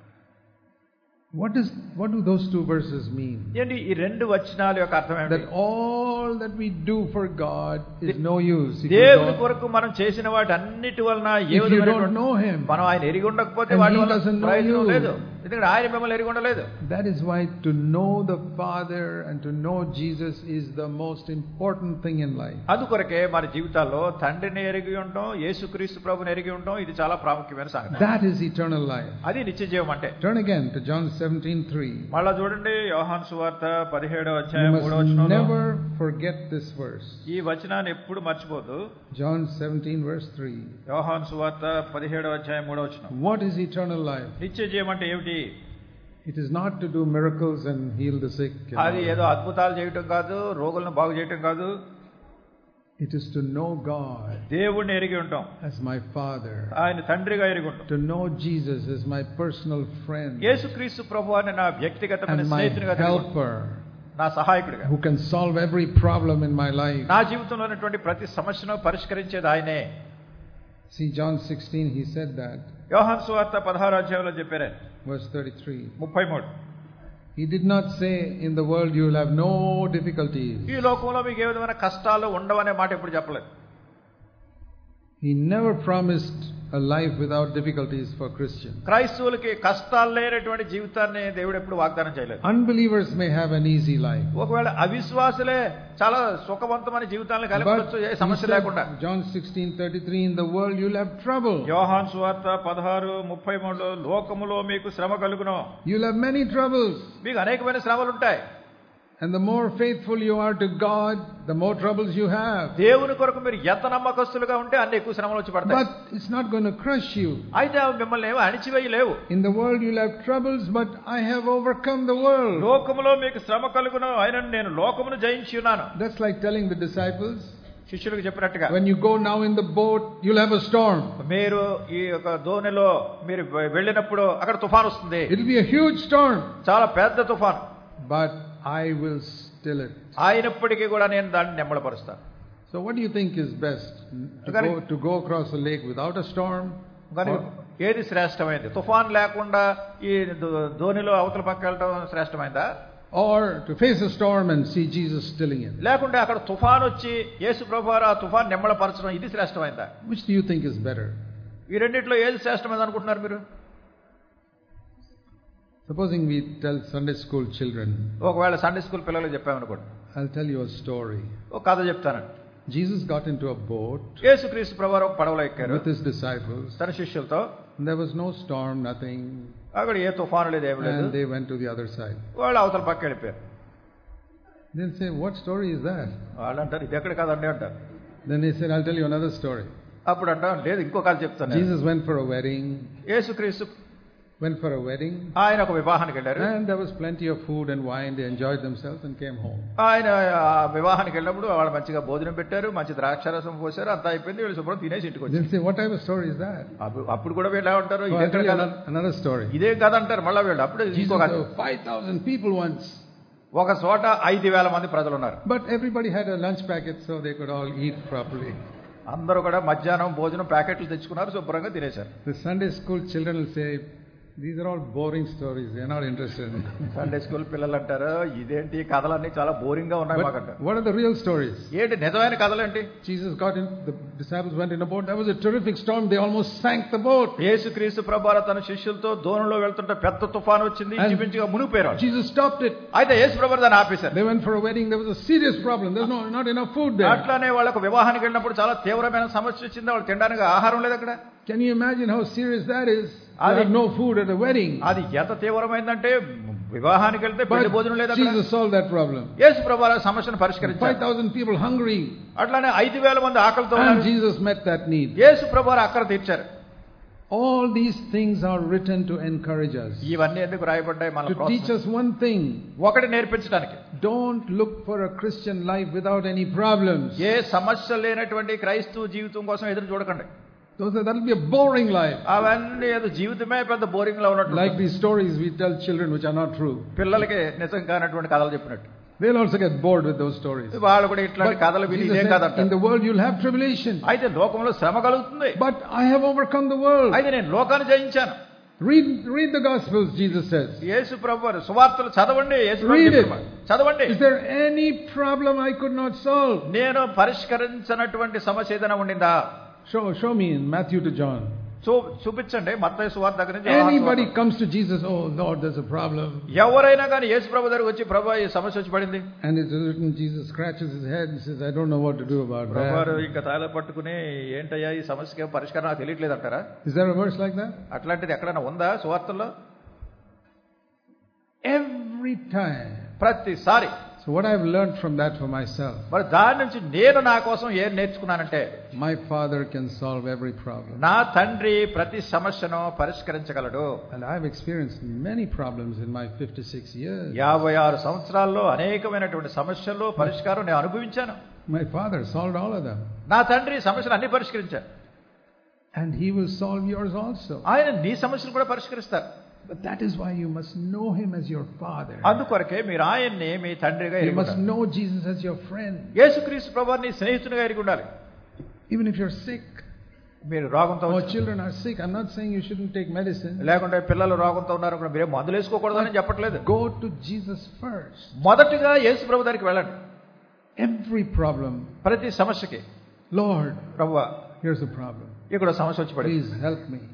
A: What is what do those two verses mean?
B: ఏంటి ఈ రెండు వచనాల యొక్క అర్థం ఏంటి?
A: That all that we do for God is no use.
B: దేవుని కొరకు మనం చేసిన వాటి అన్నిటి వలన ఏ విధమైనటువంటి మనం ఆయన ఎరిగి ఉండకపోతే వాటి వల్ల ప్రయోజనం లేదు. ఎందుకంటే ఆయన మిమ్మల్ని ఎరిగి ఉండలేదు.
A: That is why to know the Father and to know Jesus is the most important thing in life.
B: అందుకొరకే మన జీవితాల్లో తండ్రిని ఎరిగి ఉండటం, యేసుక్రీస్తు ప్రభువుని ఎరిగి ఉండటం ఇది చాలా ప్రాముఖ్యమైన సంగతి.
A: That is eternal life.
B: అది నిత్య జీవం అంటే.
A: Turn again to John seventeen three.
B: మళ్ళా చూడండి యోహాను సువార్త పదిహేడవ అధ్యాయం మూడవ వచనంలో.
A: Never forget this verse.
B: ఈ వచనాన్ని ఎప్పుడు మర్చిపోదు.
A: John seventeen verse three.
B: యోహాను సువార్త పదిహేడవ అధ్యాయం మూడవ వచనం.
A: What is eternal life?
B: నిత్య జీవం అంటే ఏమిటి?
A: It is not to do miracles and heal the sick.
B: అది ఏదో అద్భుతాలు చేయటం కాదు, రోగులను బాగు చేయటం కాదు.
A: It is to know God.
B: దేవుణ్ణి ఎరిగి ఉంటాం.
A: As my Father.
B: ఆయన తండ్రిగా ఎరిగి ఉంటాం.
A: To know Jesus as my personal friend.
B: యేసుక్రీస్తు ప్రభువాన్ని నా వ్యక్తిగతమైన స్నేహితునిగా
A: helper.
B: నా సహాయకుడిగా.
A: Who can solve every problem in my life.
B: నా జీవితంలో ఉన్నటువంటి ప్రతి సమస్యను పరిష్కరించేది ఆయనే.
A: See John sixteen, he said that.
B: యోహాను సువార్త పదహారు అధ్యాయంలో చెప్పారు.
A: Verse thirty-three.
B: ముప్పై మూడు.
A: He did not say in the world you will have no difficulties.
B: ఈ లోకంలో మీకు ఏ విధమైన కష్టాలు ఉండవనే మాట ఎప్పుడు చెప్పలేదు.
A: He never promised a life without difficulties for Christians.
B: క్రైస్తవులకి కష్టాలు లేనటువంటి జీవితాన్ని దేవుడు ఎప్పుడు వాగ్దానం చేయలేదు.
A: Unbelievers may have an easy life.
B: ఒకవేళ అవిశ్వాసులే చాలా సుఖవంతమైన జీవితాలను కలిగి ఉండొచ్చు, ఏ సమస్య లేకుండా.
A: John sixteen thirty-three, in the world you'll have trouble.
B: యోహాను సువార్త పదహారు ముప్పై మూడులో లోకములో మీకు శ్రమ కలుగును.
A: You'll have many troubles.
B: మీకు అనేకమైన శ్రమలు ఉంటాయి.
A: And the more faithful you are to God, the more troubles you have.
B: దేవుని కొరకు మీరు ఎంత నమ్మకస్తులుగా ఉంటే అన్ని ఎక్కువ శ్రమలు వచ్చి పడతాయి.
A: But it's not going to crush you.
B: అయితే మిమ్మల్ని ఏమీ అణిచివేయలేవు.
A: In the world you'll have troubles, but I have overcome the world.
B: లోకములో మీకు శ్రమ కలుగును, అయినను నేను లోకమును జయించి ఉన్నాను.
A: That's like telling the disciples,
B: శిష్యులకు చెప్పినట్టుగా,
A: when you go now in the boat you'll have a storm.
B: మీరు ఈ యొక్క దోణిలో మీరు వెళ్ళినప్పుడు అక్కడ తుఫాను వస్తుంది.
A: It'll be a huge storm.
B: చాలా పెద్ద తుఫాను.
A: But I will still it.
B: అయినప్పటికీ కూడా నేను దాన్ని నెమ్మదిపరుస్తాను.
A: So what do you think is best? To go, to go across a lake without a storm?
B: ఏది శ్రేష్టమైంది? తుఫాన్ లేకుండా ఈ దోణిలో అవతల పక్క వెళ్ళడం శ్రేష్టమైందా?
A: Or to face a storm and see Jesus stilling it?
B: లేకుంటే అక్కడ తుఫాన్ వచ్చి యేసు ప్రభువారు ఆ తుఫాన్ నెమ్మదిపరచడం ఇది శ్రేష్టమైందా?
A: Which do you think is better?
B: ఈ రెండిట్లో ఏది శ్రేష్టమైంది అనుకుంటున్నారు మీరు?
A: Supposing we tell Sunday school children.
B: ఒకవేళ సండే స్కూల్ పిల్లలకు చెప్పామనుకోండి.
A: I'll tell you a story.
B: ఒక కథ చెప్తాను.
A: Jesus got into a boat.
B: యేసుక్రీస్తు ప్రభువారు ఒక పడవలో ఎక్కారు.
A: With his disciples.
B: తన శిష్యులతో.
A: There was no storm, nothing.
B: అక్కడ ఏ తుఫాను లేదు, ఏమీ లేదు.
A: And they went to the other side.
B: వాళ్ళు అవతల పక్క వెళ్ళిపోయారు.
A: Then say, what story is that?
B: వాళ్ళు అంటారు, ఇది ఎక్కడ కదండి అంటారు.
A: Then he said, I'll tell you another story.
B: అప్పుడు అంటారు, లేదు ఇంకో కథ చెప్తాను.
A: Jesus went for a wedding.
B: యేసుక్రీస్తు
A: went for a wedding.
B: ఆయన ఒక వివాహానికి వెళ్ళారు.
A: And there was plenty of food and wine. They enjoyed themselves and came home.
B: ఆయన వివాహానికి వెళ్ళినప్పుడు వాళ్ళు మంచిగా భోజనం పెట్టారు, మంచి ద్రాక్షారసం పోశారు, అంతా అయిపోయింది, వీళ్ళు శుభ్రం తినేసి ఇంటికి వచ్చారు.
A: They'll say, what type of story is that?
B: అప్పుడు కూడా వీళ్ళు ఏమంటారు,
A: oh,
B: ఇదే కథ.
A: Another story.
B: ఇదే కథ అంటారు మళ్ళీ వీళ్ళు. అప్పుడు ఇంకో కథ.
A: five thousand people once.
B: ఒక చోట ఐదు వేల మంది ప్రజలు ఉన్నారు.
A: But everybody had a lunch packet so they could all eat properly.
B: అందరూ కూడా మధ్యాహ్నం భోజనం ప్యాకెట్లు తెచ్చుకున్నారు, శుభ్రంగా తినేశారు.
A: The Sunday school children will say, These are all boring stories. They are not interested in.
B: Sunday school పిల్లలు అంటారు ఇదేంటి కథలన్నీ చాలా బోరింగ్ గా ఉన్నాయి మాకంట.
A: What are the real stories?
B: ఏంటి నిజమైన కథలేంటి?
A: Jesus got in, the disciples went in a boat. That was a terrific storm. They almost sank the boat.
B: యేసుక్రీస్తు ప్రభువారు తన శిష్యులతో దోణిలో వెళ్తుంటే పెద్ద తుఫాను వచ్చింది, ఇంచుమించుగా మునిగిపోయారు.
A: Jesus stopped it.
B: అయితే యేసు ప్రభువారు దాన్ని ఆపేశారు.
A: They went for a wedding. There was a serious problem. There's no not enough food there.
B: అట్లానే వాళ్ళకు వివాహానికి వెళ్ళినప్పుడు చాలా తీవ్రమైన సమస్య వచ్చింది. వాళ్ళు తినడానికి ఆహారం లేదు అక్కడ.
A: Can you imagine how serious that is? They have no food at a wedding.
B: అది ఎంత తీవ్రమైందంటే వివాహానికి వెళ్తే పెళ్లి భోజనం లేదు అక్కడ.
A: Jesus solved that problem.
B: యేసు ప్రభువారు సమస్యను పరిష్కరించారు.
A: five thousand people hungry.
B: అట్లానే ఐదు వేల మంది ఆకలితో ఉన్నారు.
A: And Jesus met that need.
B: యేసు ప్రభువారు అక్కర తీర్చారు.
A: All these things are written to encourage us.
B: ఇవన్నీ ఎందుకు రాయబడ్డాయి? మనకు
A: to teach us one thing.
B: ఒకటి నేర్పించడానికి.
A: Don't look for a Christian life without any problems.
B: ఏ సమస్య లేనటువంటి క్రైస్తవ జీవితం కోసం ఎదురు చూడకండి.
A: Those that will be a boring life.
B: అవన్నీ ఏదో జీవితమే పెద్ద బోరింగ్ లా ఉన్నట్టు.
A: Like these stories we tell children which are not true.
B: పిల్లలకి నిజం కానటువంటి కథలు చెప్పినట్టు.
A: They'll also get bored with those stories.
B: వాళ్ళు కూడా ఇట్లాంటి కథలు విని ఇదేం కథంటారు.
A: In the world you'll have tribulation.
B: అయితే లోకంలో శ్రమ కలుగుతుంది.
A: But I have overcome the world.
B: అయితే నేను లోకాన్ని జయించాను.
A: Read read the Gospels, Jesus says.
B: యేసు ప్రభువారు సువార్తలు చదవండి. యేసు ప్రభువారు చదవండి.
A: Is there any problem I could not solve?
B: నేను పరిష్కరించనటువంటి సమస్య ఏదైనా ఉండిందా?
A: Show show me in Matthew to John.
B: So చూపించండి మత్తయి సువార్త దగ్గర నుంచి.
A: Anybody comes to Jesus, oh Lord, there's a problem.
B: ఎవరైనా కానీ యేసు ప్రభు దగ్గరికి వచ్చి ప్రభువా ఈ సమస్య వచ్చి పడింది.
A: And it's written, Jesus scratches his head and says, I don't know what to do about that.
B: ప్రభువారు ఇంకా తల పట్టుకుని ఏంటయ్యా ఈ సమస్యకి పరిష్కారం నాకు తెలియట్లేదు అంటారా?
A: Is there a verse like that?
B: అట్లాంటిది ఎక్కడైనా ఉందా సువార్తల్లో?
A: Every time.
B: ప్రతిసారి.
A: So what I've learned from that for myself.
B: మరి దాని నుంచి నేను నా కోసం ఏం నేర్చుకున్నానంటే,
A: my Father can solve every problem.
B: నా తండ్రి ప్రతి సమస్యను పరిష్కరించగలడు.
A: And I've experienced many problems in my fifty-six years.
B: యాభై ఆరు సంవత్సరాల్లో అనేకమైనటువంటి సమస్యలు పరిష్కారం నేను అనుభవించాను.
A: My Father solved all of them.
B: నా తండ్రి సమస్యలు అన్ని పరిష్కరించారు.
A: And he will solve yours also.
B: ఆయన నీ సమస్యలు కూడా పరిష్కరిస్తారు.
A: But that is why you must know him as your father.
B: అందుకొరకే మీరు ఆయన్ని మీ తండ్రిగా ఎరిగి ఉండాలి.
A: You must know Jesus as your friend.
B: యేసుక్రీస్తు ప్రభువుని స్నేహితునిగా ఎరిగి ఉండాలి.
A: Even if you're sick.
B: మీరు రోగంతో
A: or children are sick, I'm not saying you shouldn't take medicine.
B: లేకుంటే పిల్లలు రోగంతో ఉన్నారు కూడా మీరు మందులు వేసుకోకూడదని చెప్పట్లేదు.
A: Go to Jesus first.
B: మొదటగా యేసు ప్రభువు దగ్గరికి వెళ్ళండి.
A: Every problem.
B: ప్రతి సమస్యకి
A: Lord,
B: ప్రభువా,
A: here's the problem.
B: ఇక్కడ సమస్య వచ్చి పడింది.
A: Please help me.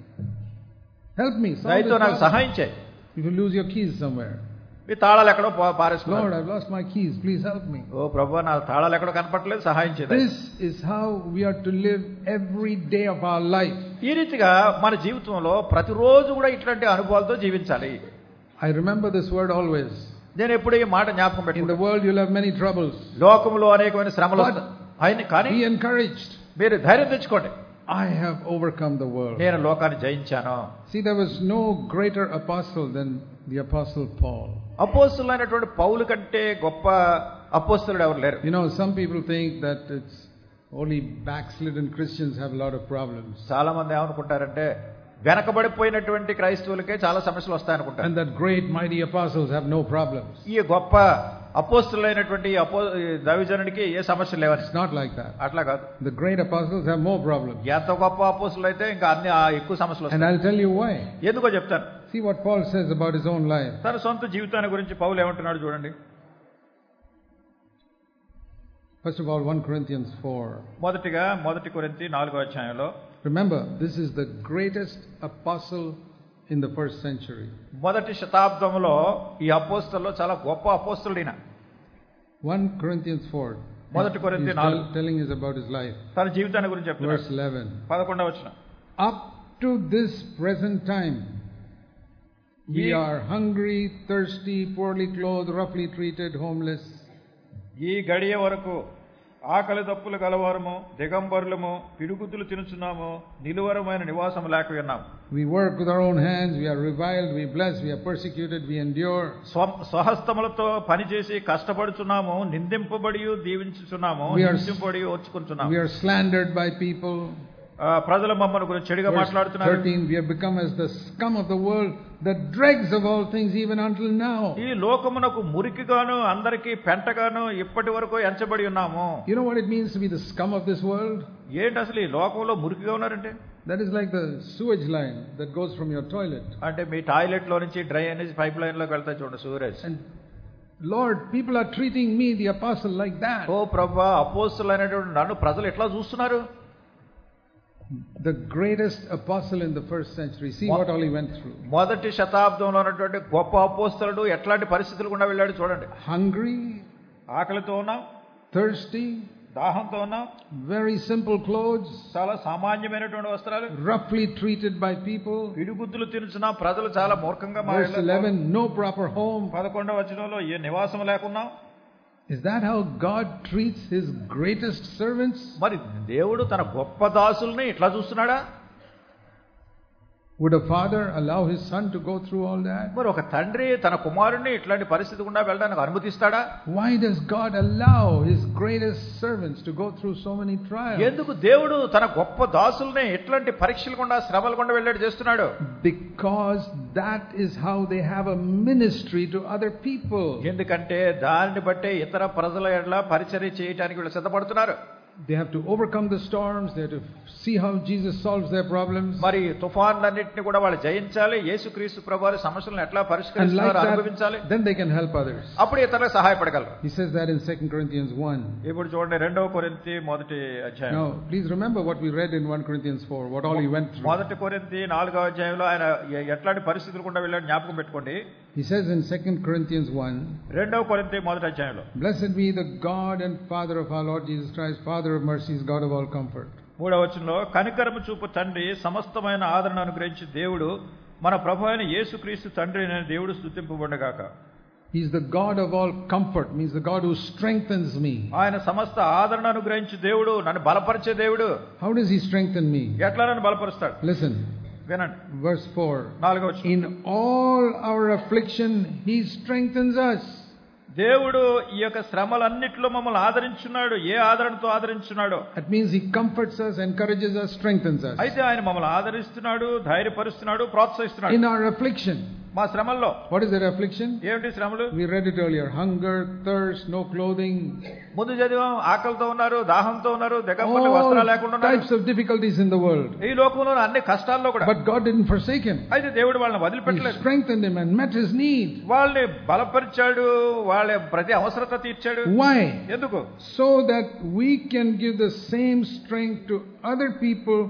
A: Help me.
B: దయతో నాకు సహాయం చేయి.
A: If you lose your keys somewhere.
B: మీ తాళాలు ఎక్కడో పారేసుకున్నారు.
A: Lord, I've lost my keys. Please help me.
B: ఓ ప్రభువా, నా తాళాలు ఎక్కడో కనపడలేదు, సహాయం చేయి.
A: This is how we are to live every day of our life.
B: ఈ రీతిగా మన జీవితంలో ప్రతిరోజు కూడా ఇట్లాంటి అనుభవాలతో జీవించాలి.
A: I remember this word always.
B: నేను ఎప్పుడు ఈ మాట జ్ఞాపకం పెట్టుకుంటాను.
A: In the world you'll have many troubles.
B: లోకంలో అనేకమైన శ్రమలు వస్తాయి. కానీ
A: be encouraged.
B: మీరు ధైర్యం తెచ్చుకోండి.
A: I have overcome the world.
B: నేను లోకాన్ని జయించాను.
A: See, there was no greater apostle than the apostle Paul.
B: అపోస్తలులైనటువంటి పౌలు కంటే గొప్ప అపోస్తలుడు ఎవరు లేరు.
A: You know, some people think that it's only backslidden Christians have a lot of problems.
B: చాలా మంది ఏమనుకుంటారంటే వెనకబడిపోయినటువంటి క్రైస్తవులకే చాలా సమస్యలు వస్తాయనుకుంటారు.
A: And that great mighty apostles have no problems.
B: ఈ గొప్ప అపోస్తలులైనటువంటి అపో దైవజనుడికి ఏ సమస్యలు లేవని.
A: It's not like that.
B: అట్లా కాదు.
A: The great apostles have more problems.
B: ఎంత గొప్ప అపోస్తలులు అయితే ఇంకా అన్ని ఎక్కువ సమస్యలు వస్తాయి.
A: And I'll tell you why.
B: ఎందుకో చెప్తాను.
A: See what Paul says about his own life.
B: తన సొంత జీవితాన్ని గురించి పౌలు ఏమంటున్నాడు చూడండి.
A: First of all, First Corinthians four.
B: మొదటిగా మొదటి కొరింథీ నాలుగో అధ్యాయంలో,
A: remember, this is the greatest apostle in the first century.
B: మొదటి శతాబ్దంలో ఈ అపోస్తలుల్లో చాలా గొప్ప అపోస్తలుడు ఈయన.
A: First Corinthians four.
B: మొదటి కొరింథీ నాలుగు
A: telling us about his life.
B: తన జీవితాన్ని గురించి చెప్తున్నాడు.
A: Verse eleven.
B: పదకొండవ వచనం.
A: Up to this present time we are hungry, thirsty, poorly clothed, roughly treated, homeless.
B: ఈ గడియ వరకు ఆకలి దప్పులు గలవారము, దిగంబరులము, పిడుగుతులు తినుచున్నాము, నిలువరమైన నివాసం లేక ఉన్నాము.
A: We work with our own hands, we are reviled, we bless, we are persecuted, we endure.
B: స్వహస్తములతో పనిచేసి కష్టపడుచున్నాము, నిందింపబడి దీవించుచున్నాము, హింసింపబడి ఓర్చుకుంటున్నాము.
A: We are slandered by people.
B: ప్రజల మమ్మల్ని గురించి చెడుగా మాట్లాడుతున్నారు.
A: thirteen We have become as the scum of the world, the dregs of all things even until now.
B: ఈ లోకమునకు మురికిగాను అందరికీ పెంటగాను ఇప్పటి వరకు ఎంచబడి ఉన్నాము.
A: You know what it means to be the scum of this world?
B: ఏంటి అసలు ఈ లోకంలో మురికిగా ఉన్నారంటే?
A: That is like the sewage line that goes from your toilet.
B: అంటే మీ టాయిలెట్ లో నుంచి డ్రైనేజ్ పైప్ లైన్ లోకి వెళ్తా చూడండి సూరేజ్.
A: And Lord, people are treating me the apostle like that.
B: ఓ ప్రభువా, అపోస్తలుడు అయినటువంటి నన్ను ప్రజలు ఎట్లా చూస్తున్నారు?
A: The greatest apostle in the first century, see what all he went through.
B: మొదటి శతాబ్దంలో ఉన్నటువంటి గొప్ప అపోస్తలుడు ఎట్లాంటి పరిస్థితులు గుండా వెళ్ళాడు చూడండి.
A: Hungry,
B: ఆకలితో ఉన్నాం,
A: thirsty,
B: దాహంతో ఉన్నాం,
A: very simple clothes,
B: చాలా సామాన్యమైనటువంటి వస్త్రాలు,
A: roughly treated by people.
B: పిడిగుద్దులు తినుచున్నా ప్రజలు చాలా మూర్ఖంగా
A: Verse
B: మాట్లాడారు.
A: eleven No proper home.
B: పదకొండవ వచనంలో ఏ నివాసం లేకున్నా.
A: Is that how God treats his greatest servants?
B: మరి దేవుడు తన గొప్ప దాసుల్ని ఇట్లా చూస్తున్నాడా?
A: Would a father allow his son to go through all that?
B: మరి ఒక తండ్రి తన కుమారుణ్ణి ఇట్లాంటి పరిస్థితి గుండా వెళ్ళడానికి అనుమతిస్తాడా?
A: Why does God allow his greatest servants to go through so many trials?
B: ఎందుకు దేవుడు తన గొప్ప దాసుల్ని ఇట్లాంటి పరీక్షలు గుండా శ్రమల గుండా వెళ్ళాడు చేస్తున్నాడు?
A: Because that is how they have a ministry to other people.
B: ఎందుకంటే దానిని బట్టే ఇతర ప్రజల ఎడల పరిచర్య చేయడానికి వీళ్ళు సిద్ధపడుతున్నారు.
A: They have to overcome the storms. They have to see how Jesus solves their problems.
B: మరి తుఫాన్లన్నిటిని కూడా వాళ్ళు జయించాలి. యేసుక్రీస్తు ప్రభువారి సమస్యలను ఎట్లా పరిష్కరిస్తారో అనుభవించాలి.
A: Then they can help others.
B: అప్పుడు ఇతరులకు సహాయపడగలరు.
A: He says that in Second Corinthians one.
B: ఇప్పుడు చూడండి రెండవ కొరింథీ మొదటి అధ్యాయం.
A: Now please remember what we read in First Corinthians four, what all he went through.
B: మొదటి కొరింథీ నాలుగవ అధ్యాయంలో ఆయన ఎట్లాంటి పరిస్థితులు గుండా వెళ్ళాడు జ్ఞాపకం పెట్టుకోండి.
A: He says in Second Corinthians one,
B: రెండవ కొరింథీ మొదటి అధ్యాయంలో,
A: Blessed be the God and Father of our Lord Jesus Christ, Father of mercies, God of all comfort.
B: మూడవ వచనంలో, కనికరము చూపు తండ్రి, సమస్తమైన ఆదరణ అనుగ్రహించి దేవుడు, మన ప్రభు అయిన యేసుక్రీస్తు తండ్రి అయిన దేవుడు స్తుతింపబడుగాక.
A: He is the God of all comfort, means the God who strengthens me.
B: ఆయన సమస్త ఆదరణ అనుగ్రహించి దేవుడు, నన్ను బలపరిచే దేవుడు.
A: How does he strengthen me?
B: ఎట్లా నన్ను బలపరుస్తాడు?
A: Listen.
B: వినండి.
A: Verse four.
B: నాలుగవ వచనం.
A: In all our affliction he strengthens us.
B: దేవుడు ఈ యొక్క శ్రమలన్నిటిలో మమ్మల్ని ఆదరించున్నాడు. ఏ ఆదరణతో ఆదరించున్నాడో?
A: That means he comforts us, encourages us, strengthens us.
B: అయితే ఆయన మమ్మల్ని ఆదరిస్తున్నాడు, ధైర్యపరుస్తున్నాడు, ప్రోత్సహిస్తున్నాడు.
A: In our affliction.
B: మా శ్రమల్లో.
A: What is that affliction?
B: ఏమిటి శ్రమలు?
A: We read it earlier. Hunger, thirst, no clothing.
B: ముందు చదివాం, ఆకలితో ఉన్నారు, దాహంతో ఉన్నారు, దిగంబరులు, వస్త్రాలు లేకుండా ఉన్నారు.
A: Types of difficulties in the world.
B: ఈ లోకంలో అన్ని కష్టాల్లో కూడా.
A: But God didn't forsake him.
B: అయితే దేవుడు వాళ్ళని వదిలిపెట్టలేదు.
A: He strengthened him and met his need.
B: వాళ్ళని బలపరిచాడు, వాళ్ళ ప్రతి అవసరత తీర్చాడు.
A: Why?
B: ఎందుకు?
A: So that we can give the same strength to other people,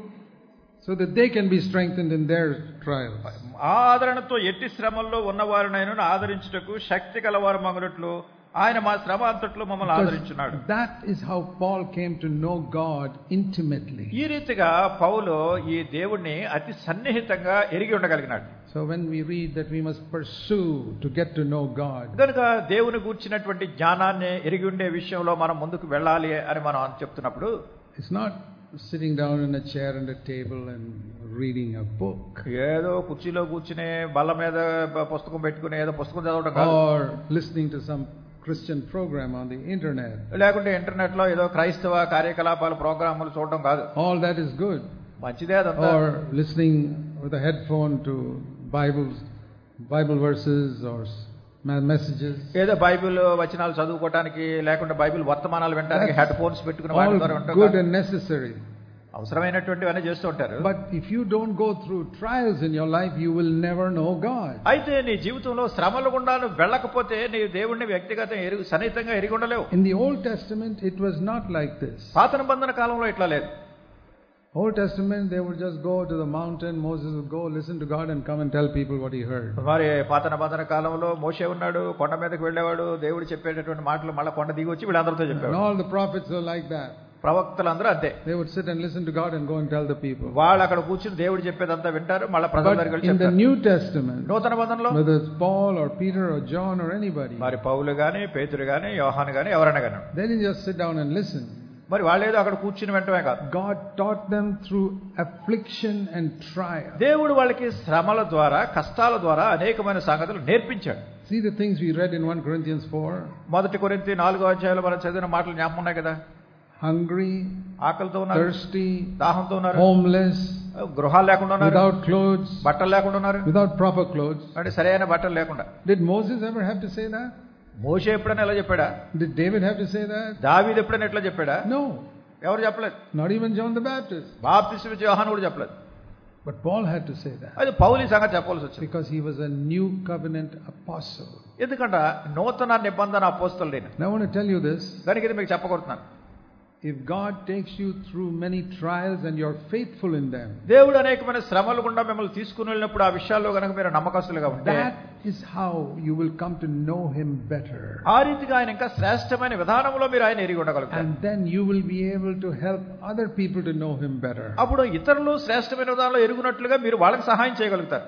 A: so that they can be strengthened in their trials.
B: ఆ ఆదరణతో ఎట్టి శ్రమల్లో ఉన్నవారినైనా ఆదరించుటకు శక్తి కలవారు మగునట్లు ఆయన మా శ్రమ అంతట్లో మమ్మల్ని ఆదరించున్నాడు.
A: That is how Paul came to know God intimately.
B: ఈ రీతిగా పౌలు ఈ దేవుణ్ణి అతి సన్నిహితంగా ఎరిగి ఉండగలిగినాడు.
A: So when we read that we must pursue to get to know God,
B: కనుక దేవుని గూర్చినటువంటి జ్ఞానాన్ని ఎరిగి ఉండే విషయంలో మనం ముందుకు వెళ్ళాలి అని మనం చెప్తున్నప్పుడు,
A: it's not sitting down in a chair and a table and reading a book,
B: ఏదో కుర్చీలో కూర్చుని బల్ల మీద పుస్తకం పెట్టుకుని ఏదో పుస్తకం చదవడం కాదు,
A: or listening to some Christian program on the internet,
B: లేకుంటే ఇంటర్నెట్ లో ఏదో క్రైస్తవ కార్యకలాపాల ప్రోగ్రాములు చూడడం కాదు.
A: all that is good.
B: మంచిదే అదంతా.
A: Or listening with a headphone to Bibles, Bible verses or messages,
B: ఏదో బైబిల్ వచనాలు చదువుకోవడానికి లేకుంటే బైబిల్ వర్తమానాలు వినడానికి హెడ్ ఫోన్స్ పెట్టుకుని వాటి ద్వారా
A: all good and necessary.
B: అవసరమైనటువంటివన్నీ చేస్తూ ఉంటారు.
A: But if you don't go through trials in your life, you will never know God.
B: అయితే నీ జీవితంలో శ్రమలు గుండా నువ్వు వెళ్ళకపోతే నీ దేవుణ్ణి వ్యక్తిగత ఎరుగు సన్నిహితంగా ఎరిగి ఉండలేవు.
A: In the Old Testament it was not like this.
B: పాత నిబంధన కాలంలో ఇట్లా లేదు.
A: Old Testament, they would just go to the mountain, Moses would go listen to God and come and tell people what he heard.
B: మరి పాత నిబంధన కాలంలో మోషే ఉన్నాడు, కొండ మీదకి వెళ్ళేవాడు, దేవుడు చెప్పేటటువంటి మాటలు మళ్ళీ కొండ దిగి వచ్చి వీళ్ళందరితో చెప్పాడు.
A: And all the prophets were like that.
B: ప్రవక్తలందరూ అంతే.
A: They would sit and listen to God and go and tell the people.
B: వాళ్ళు అక్కడ కూర్చుని దేవుడు చెప్పేదంతా వింటారు, మళ్ళీ ప్రజల దగ్గరికి వెళ్ళి చెప్తారు.
A: In the New Testament,
B: నూతన నిబంధనలో,
A: whether it's Paul or Peter or John or anybody,
B: మరి పౌలు గాని పేతురు గాని యోహాను గాని ఎవరైనా గాని,
A: they didn't just sit down and listen.
B: మరి వాళ్ళేదో అక్కడ కూర్చుని వెంటనే కాదు.
A: God taught them through affliction and trial.
B: దేవుడు వాళ్ళకి శ్రమల ద్వారా, కష్టాల ద్వారా అనేకమైన సంగతులు నేర్పించాడు.
A: See the things we read in First Corinthians four.
B: మొదటి కొరింథీ నాలుగో అధ్యాయంలో మనం చదివిన మాటలు జ్ఞాపకం ఉన్నాయి కదా.
C: hungry,
B: ఆకలితో ఉన్నారు,
C: thirsty,
B: దాహంతో ఉన్నారు,
C: homeless,
B: గృహాలు లేకుండా ఉన్నారు,
C: without clothes,
B: బట్టలు లేకుండా ఉన్నారు,
C: without proper clothes.
B: అంటే సరైన బట్టలు లేకుండా.
C: Did Moses ever have to say that?
B: మోషే ఎప్పుడైనా ఎలా చెప్పాడా?
C: Did David have to say that?
B: దావీదు ఎప్పుడైనా ఎట్లా చెప్పాడా?
C: No.
B: ఎవరు చెప్పలేదు.
C: Not even John the Baptist.
B: బాప్తిస్మం ఇచ్చే యోహాను కూడా చెప్పలేదు.
C: But Paul had to say that.
B: అది పౌలు ఈ సంగతి చెప్పాల్సి వచ్చింది.
C: Because he was a new covenant apostle.
B: ఎందుకంటే నూతన నిబంధన అపోస్తలుడైన.
C: Now I want to tell you this.
B: దానికి ఇది మీకు చెప్పగొడుతున్నాను.
C: If God takes you through many trials and you're faithful in them,
B: దేవుడు అనేకమైన శ్రమల గుండా మిమ్మల్ని తీసుకుని వెళ్ళినప్పుడు ఆ విషయాల్లో గనుక మీరు నమ్మకస్తులుగా ఉంటే,
C: that is how you will come to know him better.
B: ఆ రీతిగా ఆయన ఇంకా శ్రేష్టమైన విధానంలో మీరు ఆయన ఎరిగి ఉండగలుగుతారు.
C: And then you will be able to help other people to know him better.
B: అప్పుడు ఇతరులు శ్రేష్టమైన విధానంలో ఎరుగునట్లుగా మీరు వాళ్ళకి సహాయం చేయగలుగుతారు.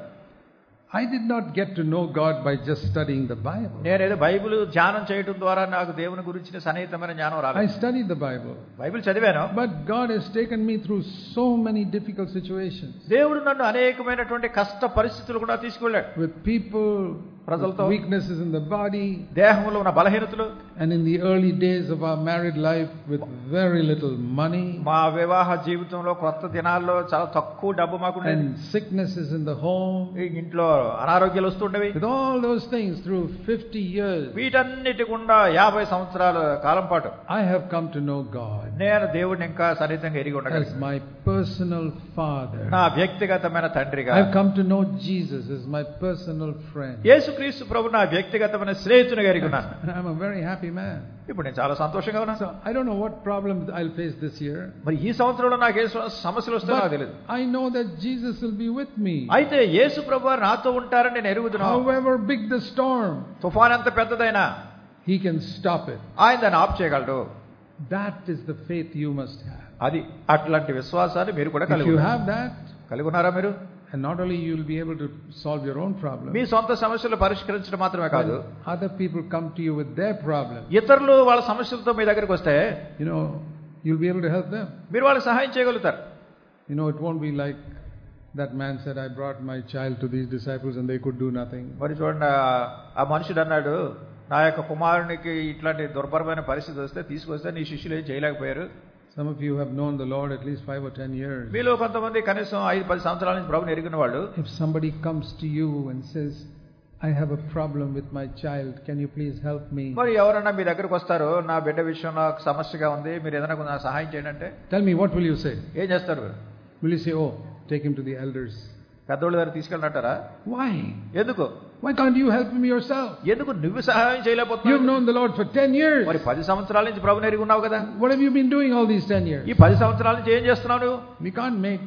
C: I did not get to know God by just studying the Bible.
B: నేనేదో బైబిల్ ధ్యానం చేయడం ద్వారా నాకు దేవుని గురించిన సన్నిహితమైన జ్ఞానం రాలేదు.
C: I studied the Bible.
B: Bible చదివాను.
C: But God has taken me through so many difficult situations.
B: దేవుడు నన్ను అనేకమైనటువంటి కష్ట పరిస్థితులు కూడా తీసుకెళ్ళాడు.
C: With people,
B: ప్రజలతో,
C: weaknesses in the body,
B: దేహంలో ఉన్న బలహీనతలు,
C: and in the early days of our married life with very little money,
B: మా వివాహ జీవితంలో కొత్త దినాల్లో చాలా తక్కువ డబ్బు మాకు ఉండేది.
C: and sicknesses in the home,
B: ఇంట్లో అనారోగ్యాలు వస్తుండేవి.
C: with all those things through fifty years,
B: వీటన్నిటి గుండా యాభై సంవత్సరాల కాలం పాటు
C: I have come to know God
B: నేను దేవుడిని ఇంకా సన్నిహితంగా ఎరిగి
C: as
B: ఉండగలను.
C: my personal Father.
B: నా వ్యక్తిగతమైన తండ్రిగా.
C: I have come to know Jesus as my personal friend.
B: యేసుక్రీస్తు ప్రభు నా వ్యక్తిగతమైన స్నేహితునిగా ఎరిగి ఉన్నాను.
C: I'm a very happy man.
B: ఇప్పుడు నేను చాలా సంతోషంగా ఉన్నాను.
C: So I don't know what problems I'll face this year.
B: మరి ఈ సంవత్సరంలో నాకు ఏ సమస్యలు వస్తాయో నాకు తెలియదు.
C: I know that Jesus will be with me.
B: అయితే యేసు ప్రభు నాతో ఉంటారని నేను ఎరుగుతున్నాను.
C: However big the storm,
B: తుఫాన్ ఎంత పెద్దదైనా
C: he can stop it.
B: ఆయన దాన్ని ఆఫ్ చేయగలడు.
C: That is the faith you must have.
B: అది అట్లాంటి విశ్వాసాన్ని మీరు కూడా
C: If
B: కలిగి
C: you
B: ఉన్నారు.
C: have that,
B: కలిగి ఉన్నారా మీరు?
C: and not only you will be able to solve your own problem,
B: మీ సొంత సమస్యలు పరిష్కరించడం మాత్రమే కాదు,
C: when other people come to you with their problem,
B: ఇతరులు వాళ్ళ సమస్యలతో మీ దగ్గరికి వస్తే
C: you know, you'll be able to help them.
B: మీరు వాళ్ళకి సహాయం చేయగలుగుతారు.
C: You know, it won't be like that man said, I brought my child to these disciples and they could do nothing.
B: మరి చూడండి, ఆ మనుషుడు అన్నాడు, నా యొక్క కుమారునికి ఇట్లాంటి దుర్భరమైన పరిస్థితి వస్తే తీసుకొస్తే నీ శిష్యులు ఏం చేయలేకపోయారు.
C: Some of you have known the Lord at least five or ten years.
B: మీలో కొంతమంది కనీసం ఐదు పది సంవత్సరాల నుంచి ప్రభువుని ఎరిగిన వాళ్ళు,
C: If somebody comes to you and says, I have a problem with my child, can you please help me?
B: మరి ఎవరన్నా మీ దగ్గరకు వస్తారు, నా బిడ్డ విషయంలో ఒక సమస్యగా ఉంది, మీరు ఏదైనా కొంచెం సహాయం చేయండి అంటే
C: Tell me, what will you say?
B: ఏం చేస్తారు?
C: Will you say, oh, take him to the elders?
B: పెద్దోళ్ళ దగ్గర తీసుకెళ్ళినట్టారా?
C: Why?
B: ఎందుకు?
C: Why can't you help him yourself?
B: ఎందుకు నువ్వు సహాయం
C: You've
B: చేయలేకపోతున్నావు?
C: known the Lord for ten years.
B: మరి పది సంవత్సరాల నుంచి ప్రభువుని ఎరిగి ఉన్నావు కదా.
C: What have you been doing all these ten years?
B: ఈ పది సంవత్సరాల నుంచి ఏం చేస్తున్నావు నువ్వు?
C: We can't make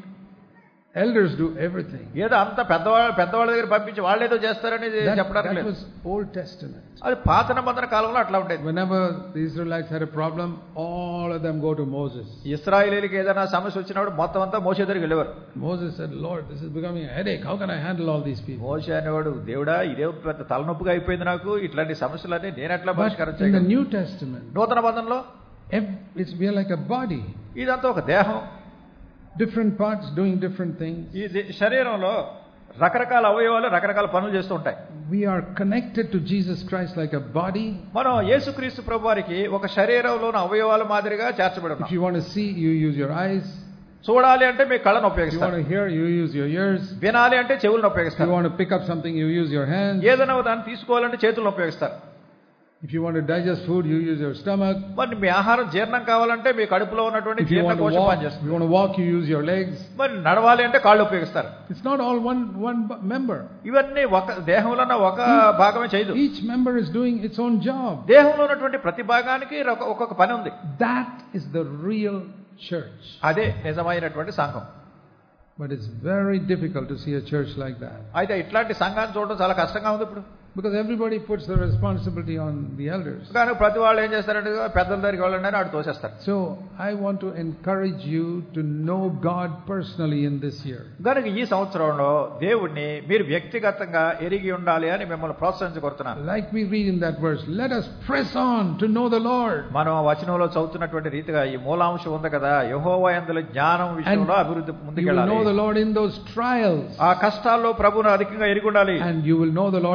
C: elders do everything.
B: ఏదో అంత పెద్దవాళ్ళ పెద్దవాళ్ళ దగ్గర పంపించి వాళ్ళేదో చేస్తారని
C: That,
B: చెప్పడానికి
C: that
B: లేదు.
C: was Old Testament.
B: అది పాత నిబంధన కాలంలో అట్లా ఉండేది.
C: Whenever the Israelites had a problem, all of them go to Moses.
B: ఇశ్రాయేలీయులకు ఏదైనా సమస్య వచ్చినప్పుడు మొత్తం అంతా మోషే దగ్గరికి వెళ్ళేవారు.
C: Moses said, Lord, this is becoming a headache. How can I handle all these people?
B: మోషే అనేవాడు, దేవుడా ఇదే పెద్ద తలనొప్పిగా అయిపోయింది నాకు, ఇట్లాంటి సమస్యలన్నీ నేను ఎట్లా
C: But
B: పరిష్కారం
C: in the
B: చేయగలను?
C: New Testament,
B: నూతన బంధంలో
C: ev- it's we are like a body.
B: ఇదంతా ఒక దేహం.
C: Different parts doing different things.
B: ఈ దే- శరీరంలో రకరకాల అవయవాలు రకరకాల పనులు చేస్తూ ఉంటాయి.
C: We are connected to Jesus Christ like a body.
B: మనం యేసుక్రీస్తు ప్రభువారికి ఒక శరీరంలోని అవయవాల మాదిరిగా చేర్చబడి
C: If
B: ఉన్నాం.
C: you want to see, you use your eyes.
B: చూడాలి అంటే మీ కళ్ళను
C: If you want
B: ఉపయోగిస్తారు.
C: to hear, you use your ears.
B: వినాలి అంటే చెవులను
C: If you
B: ఉపయోగిస్తారు.
C: want to pick up something, you use your hands.
B: ఏదైనా దాన్ని తీసుకోవాలంటే చేతులను ఉపయోగిస్తారు.
C: If you want to digest food, you use your stomach.
B: మరి మీ ఆహారం జీర్ణం కావాలంటే మీ కడుపులో ఉన్నటువంటి
C: If you
B: జీర్ణ
C: want to
B: Kosham
C: walk, if
B: పనిచేస్తుంది.
C: you want to walk, you use your legs.
B: మరి నడవాలి అంటే కాళ్ళు ఉపయోగిస్తారు.
C: It's not all one one b- member.
B: ఇవన్నీ ఒక దేహంలో ఉన్న ఒక భాగమే చేయదు.
C: Each member is doing its own job.
B: దేహంలో ఉన్నటువంటి ప్రతి భాగానికి ఒక- ఒక్కొక్క పని ఉంది.
C: That is the real church.
B: అదే నిజమైనటువంటి సంఘం.
C: But it's very difficult to see a church like that.
B: అయితే ఇట్లాంటి సంఘాన్ని చూడడం చాలా కష్టంగా ఉంది ఇప్పుడు.
C: Because everybody puts the responsibility on the elders.
B: కానీ ప్రతి వాళ్ళు ఏం చేస్తారంటే పెద్దల దగ్గరికి వెళ్ళండి అని ఆడు తోసేస్తారు.
C: So I want to encourage you to know God personally in this year.
B: కనుక ఈ సంవత్సరంలో దేవుణ్ణి మీరు వ్యక్తిగతంగా ఎరిగి ఉండాలి అని మిమ్మల్ని ప్రోత్సహించగొడుతున్నాను.
C: Like we read in that verse, let us press on to know the Lord.
B: మనం వచనంలో చదువుతున్నటువంటి రీతిగా ఈ మూలాంశం ఉంది కదా, యెహోవా యందు జ్ఞానం విషయంలో అభివృద్ధి
C: You will
B: ముందుకెళ్ళాలి.
C: know the Lord in those trials.
B: ఆ కష్టాల్లో ప్రభువును అధికంగా ఎరిగి ఉండాలి.
C: And you will know the Lord in such a way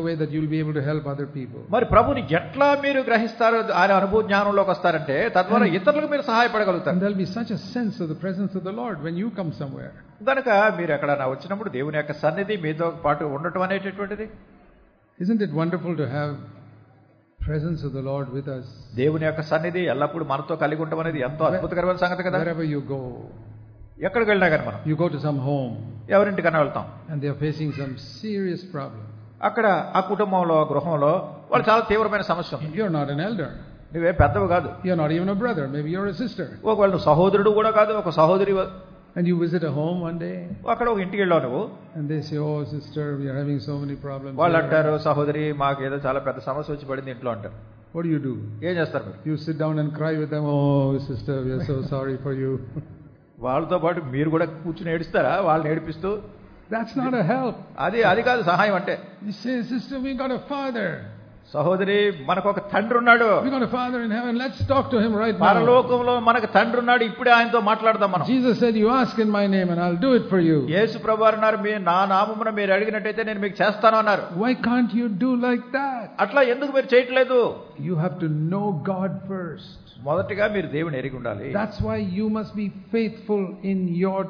C: way that you'll be able to help other people.
A: మరి ప్రభుని ఎట్లా మీరు గ్రహిస్తారు, ఆయన అనుభవ జ్ఞానంలోకి వస్తారంటే తద్వారా ఇతరులకు మీరు సహాయపడగలుగుతారు.
C: And there'll be such a sense of the presence of the Lord when you come somewhere.
A: కనుక మీరు ఎక్కడైనా వచ్చినప్పుడు దేవుని యొక్క సన్నిధి మీతో పాటు ఉండటం అనేటటువంటిది.
C: Isn't it wonderful to have presence of the Lord with us?
A: దేవుని యొక్క సన్నిధి ఎల్లప్పుడూ మనతో కలిగి ఉండటం అనేది ఎంతో అద్భుతకరమైన సంగతి కదా.
C: Wherever you go,
A: ఎక్కడికి వెళ్ళినా కానీ మనం
C: you go to some home,
A: ఎవరింటికన్నా వెళ్తాం,
C: and they are facing some serious problem.
A: అక్కడ ఆ కుటుంబంలో గృహంలో వాళ్ళు చాలా తీవ్రమైన సమస్య ఉంది.
C: You're not an elder.
A: నువ్వే పెద్దవి కాదు.
C: You're not even a brother. Maybe you're a sister.
A: ఒకవేళ నువ్వు సహోదరుడు కూడా కాదు, ఒక సహోదరి.
C: And you visit a home one day,
A: అక్కడ ఒక ఇంటికి వెళ్ళావు నువ్వు,
C: and they say, oh sister, we are having so many problems.
A: వాళ్ళు అంటారు, సహోదరి మాకు ఏదో చాలా పెద్ద సమస్య వచ్చి పడింది ఇంట్లో అంటారు.
C: What do you do?
A: ఏం చేస్తారు మీరు?
C: You sit down and cry with them. Oh sister, we are so sorry for you.
A: వాళ్ళతో పాటు మీరు కూడా కూర్చుని ఏడుస్తారా వాళ్ళని ఏడిపిస్తూ?
C: That's not a help.
A: అది అది కాదు సహాయం అంటే.
C: You say, sister, we got a father.
A: సహోదరి మనకు ఒక తండ్రి ఉన్నాడు.
C: We got a father in heaven. Let's talk to him right now.
A: పరలోకంలో మనకు తండ్రి ఉన్నాడు, ఇప్పుడే ఆయనతో మాట్లాడదాం మనం.
C: Jesus said, you ask in my name and I'll do it for you.
A: యేసు ప్రభువారు అన్నారు, మీ నా నామమున మీరు అడిగినట్టయితే నేను మీకు చేస్తాను అన్నారు.
C: Why can't you do like that?
A: అట్లా ఎందుకు మీరు చేయట్లేదు?
C: You have to know God first.
A: మొదటిగా మీరు దేవుని ఎరిగి ఉండాలి.
C: That's why you must be faithful in your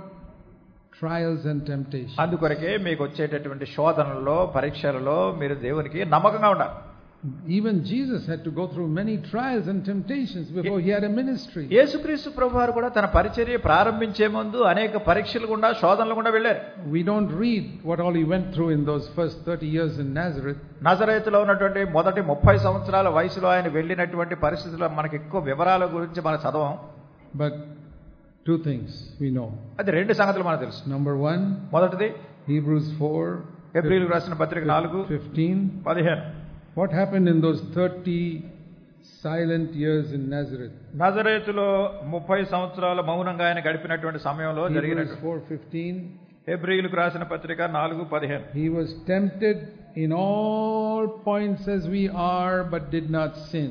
C: trials and temptations.
A: అందుకొరకే మీకు వచ్చేటటువంటి శోధనల్లో పరీక్షలలో మీరు దేవునికి నమ్మకంగా ఉండాలి.
C: Even Jesus had to go through many trials and temptations before he had a ministry.
A: యేసుక్రీస్తు ప్రభువారు కూడా తన పరిచర్య ప్రారంభించే ముందు అనేక పరీక్షలు గుండా శోధనలు గుండా వెళ్ళారు.
C: We don't read what all he went through in those first thirty years in Nazareth.
A: నజరేతులో ఉన్నటువంటి మొదటి ముప్పై సంవత్సరాల వయసులో ఆయన వెళ్ళినటువంటి పరిస్థితుల్లో మనకి ఎక్కువ వివరాల గురించి మనం చదవం.
C: But two things we know.
A: అది రెండు సంగతులు మనకు తెలుసు.
C: Number one,
A: మొదటిది
C: Hebrews four,
A: హెబ్రీయులకు రాసిన పత్రిక నాలుగు
C: fifteen.
A: పదిహేను.
C: What happened in those thirty silent years in Nazareth?
A: నజరేతులో ముప్పై సంవత్సరాల మౌనంగా ఆయన గడిపినటువంటి సమయంలో జరిగిన
C: Hebrews four fifteen.
A: హెబ్రీయులకు రాసిన పత్రిక నాలుగు పదిహేను.
C: He was tempted in all points as we are, but did not sin.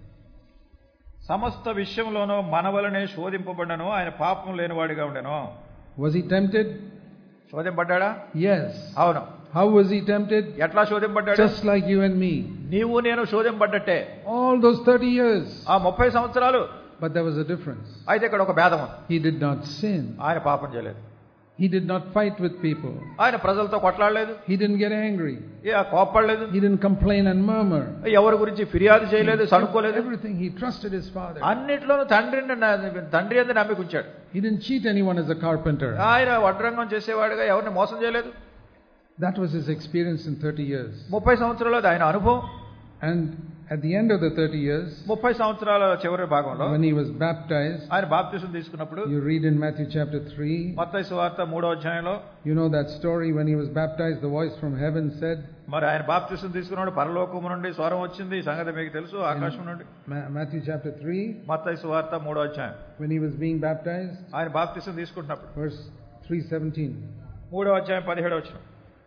B: సమస్త విషయంలోనూ మనవలనే శోధింపబడను, ఆయన పాపం లేనివాడిగా ఉండెను.
C: Was he tempted?
A: శోధింపడ్డా?
C: Yes.
A: అవును.
C: How was he tempted?
A: ఎట్లా శోధింపడ్డాడు?
C: Just like you and me.
A: నీవు నేను శోధింపడ్డట్టే.
C: All those thirty years.
A: ఆ ముప్పై సంవత్సరాలు.
C: But there was a difference.
A: అయితే ఇక్కడ ఒక భేదం ఉంది.
C: He did not sin.
A: ఆయన పాపం చేయలేదు.
C: He did not fight with people.
A: ఆయన ప్రజలతో కొట్లాడలేదు.
C: He didn't get angry.
A: A కోపపడలేదు.
C: He didn't complain and murmur.
A: ఎవరి గురించి ఫిర్యాదు చేయలేదు, సణుకోలేదు.
C: Everything he trusted his father.
A: అన్నిట్లోనూ తండ్రిని తండ్రి యందు నమ్మిక ఉంచాడు.
C: He didn't cheat anyone as a carpenter.
A: ఆయన వడ్రంగం చేసేవాడుగా ఎవరిని మోసం చేయలేదు.
C: That was his experience in thirty years.
A: ముప్పై సంవత్సరాలు ఆయన అనుభవం.
C: And at the end of the thirty years,
A: ముప్పై సంవత్సరాల చివరి భాగంలో
C: when he was baptized,
A: ఆయన బాప్తిసం తీసుకున్నప్పుడు,
C: you read in Matthew chapter three,
A: మత్తయి సువార్త మూడో అధ్యాయంలో,
C: you know that story. When he was baptized, the voice from heaven said,
A: మరి ఆయన బాప్తిసం తీసుకున్నాడు, పరలోకము నుండి స్వరం వచ్చింది, ఈ సంగతి మీకు తెలుసు, ఆకాశం నుండి.
C: Matthew chapter three,
A: మత్తయి సువార్త మూడో అధ్యాయం,
C: when he was being baptized,
A: ఆయన బాప్తిసం తీసుకుంటున్నప్పుడు,
C: verse three seventeen,
A: మూడో అధ్యాయం పదిహేడో వచనం,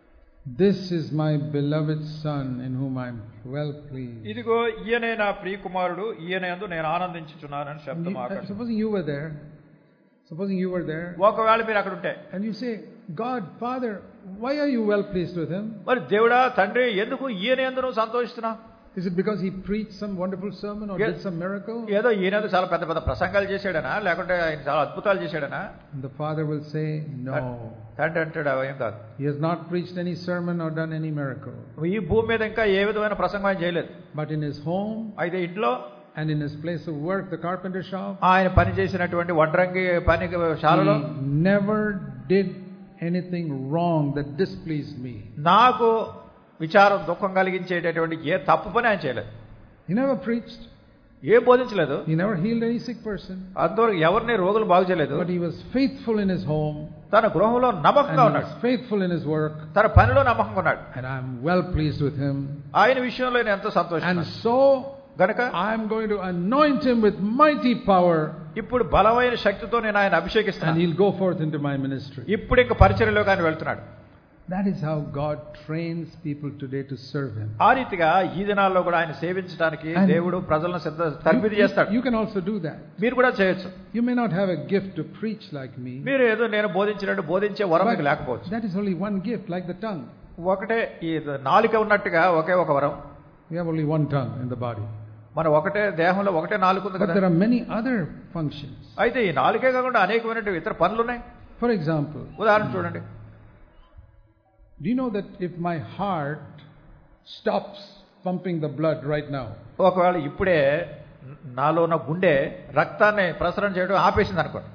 C: this is my beloved son in whom I am well pleased.
B: ఇదిగో ఈయనే నా ప్రియ కుమారుడు, ఈయన యందు నేను ఆనందించుచున్నానని శబ్దం ఆకాశం.
C: Supposing you were there, supposing you were there,
A: ఒకవేళ మీరు అక్కడ ఉంటే,
C: and you say, God, Father, why are you well pleased with him?
A: మరి దేవుడా తండ్రి ఎందుకు ఈయన యందు నువ్వు సంతోషిస్తున్నావు?
C: Is it because he preached some wonderful sermon or did some miracle?
A: ఏదో ఈయన చాలా పెద్ద పెద్ద ప్రసంగాలు చేశాడనా, లేకుంటే ఆయన చాలా అద్భుతాలు చేశాడనా?
C: And the father will say, no.
A: తండ్రి అంటాడు, అవేం కాదు.
C: He has not preached any sermon or done any miracle.
A: ఈ భూమి మీద ఇంకా ఏ విధమైన ప్రసంగం ఆయన చేయలేదు.
C: But in his home,
A: అయితే ఇంట్లో
C: and in his place of work, the carpenter shop,
A: ఆయన పని చేసినటువంటి వడ్రంగి పని శాలలో,
C: he never did anything wrong that displeased me.
A: నాకు విచారం దుఃఖం కలిగించేటటువంటి ఏ తప్పు పని ఆయన చేయలేదు.
C: He never preached.
A: A బోధించలేదు.
C: He never healed any sick person.
A: అంతవరకు ఎవరిని రోగులు బాగు చేయలేదు.
C: But he was faithful in his home.
A: తన గృహంలో నమ్మకంగా ఉన్నాడు.
C: And he was faithful in his work.
A: తన పనిలో నమ్మకంగా ఉన్నాడు.
C: And I am well pleased with him.
A: ఆయన విషయంలో నేను ఎంతో సంతోషిస్తున్నాను.
C: And so
A: గనుక
C: I am going to anoint him with mighty power.
A: ఇప్పుడు బలమైన శక్తితో నేను ఆయన అభిషేకిస్తాను.
C: And he'll go forth into my ministry.
A: ఇప్పుడు ఇంకా పరిచర్యలోకి ఆయన వెళ్తున్నాడు.
C: That is how God trains people today to serve him.
A: ఆ రీతిగా ఈ దినాల్లో కూడా ఆయన సేవించడానికి దేవుడు ప్రజలను సిద్ధ తర్బీదు చేస్తాడు.
C: You can also do that.
A: మీరు కూడా చేయొచ్చు.
C: You may not have a gift to preach like me.
A: మీరు ఏదో నేను బోధించినట్టు బోధించే వరం మీకు లేకపోవచ్చు.
C: That is only one gift, like the tongue.
B: ఒకటే ఈ నాలుక ఉన్నట్టుగా ఒకే ఒక వరం.
C: We have only one tongue in the body.
B: మన ఒకటే దేహంలో ఒకటే నాలుక ఉంది
C: But
B: కదా.
C: there are many other functions.
B: అయితే ఈ నాలుకే కాకుండా అనేకమైనటువంటి ఇతర పనులు ఉన్నాయి.
C: For example,
B: ఉదాహరణ చూడండి.
C: do you know that if my heart stops pumping the blood right now,
B: ఒకవేళ ఇప్పుడే నాలో ఉన్న గుండె రక్తాన్ని ప్రసరణ చేయడం ఆపేసింది అనుకోండి,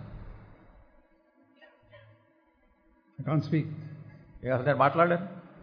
C: I can't speak.
B: ఇక అసలు నేను మాట్లాడలేను,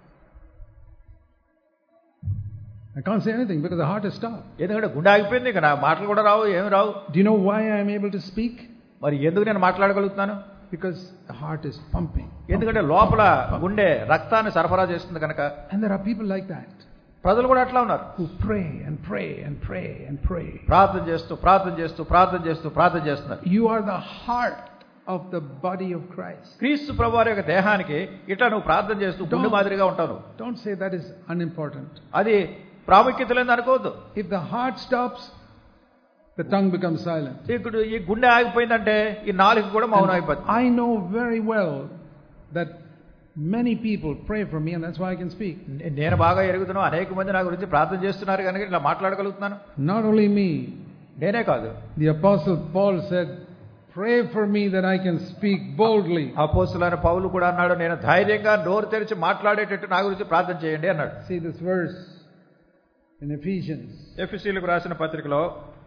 C: I can't say anything because the heart has stopped.
B: ఎందుకంటే గుండె ఆగిపోయింది, ఇక నా మాటలు కూడా రావు, ఏమి రావు.
C: Do you know why I am able to speak?
B: మరి ఎందుకు నేను మాట్లాడగలుగుతున్నాను?
C: Because the heart is pumping.
B: ఎందుకంటే లోపల గుండె రక్తాన్ని సరఫరా చేస్తుంది కనుక.
C: And there are people like that.
B: ప్రజలు కూడా అట్లా ఉన్నారు.
C: Who pray and pray and pray and pray.
B: ప్రార్థన చేస్తూ ప్రార్థన చేస్తూ ప్రార్థన చేస్తూ ప్రార్థన చేస్తున్నారు.
C: You are the heart of the body of Christ.
B: క్రీస్తు ప్రభువారి యొక్క దేహానికి ఇట్లా నువ్వు ప్రార్థన చేస్తూ గుండె మాదిరిగా ఉంటావు.
C: Don't say that is unimportant.
B: అది ప్రాముఖ్యత లేదని అనుకోవద్దు.
C: If the heart stops, the tongue becomes silent.
B: ఇప్పుడు ఈ గుండె ఆగిపోయిందంటే ఈ నాలుక కూడా మౌనం అయిపోతుంది.
C: I know very well that many people pray for me and that's why I can speak.
B: నేను బాగా ఎరుగుతున్నాను, అనేక మంది నా గురించి ప్రార్థన చేస్తున్నారు కనుక ఇలా మాట్లాడగలుగుతున్నాను.
C: Not only me.
B: నేనే కాదు.
C: The apostle Paul said, pray for me that I can speak boldly.
B: అపోస్తలుడైన పౌలు కూడా అన్నాడు, నేను ధైర్యంగా నోరు తెరిచి మాట్లాడేటట్టు నా గురించి ప్రార్థన చేయండి అన్నాడు.
C: See this verse in Ephesians.
B: ఎఫెసీయులకు రాసిన పత్రికలో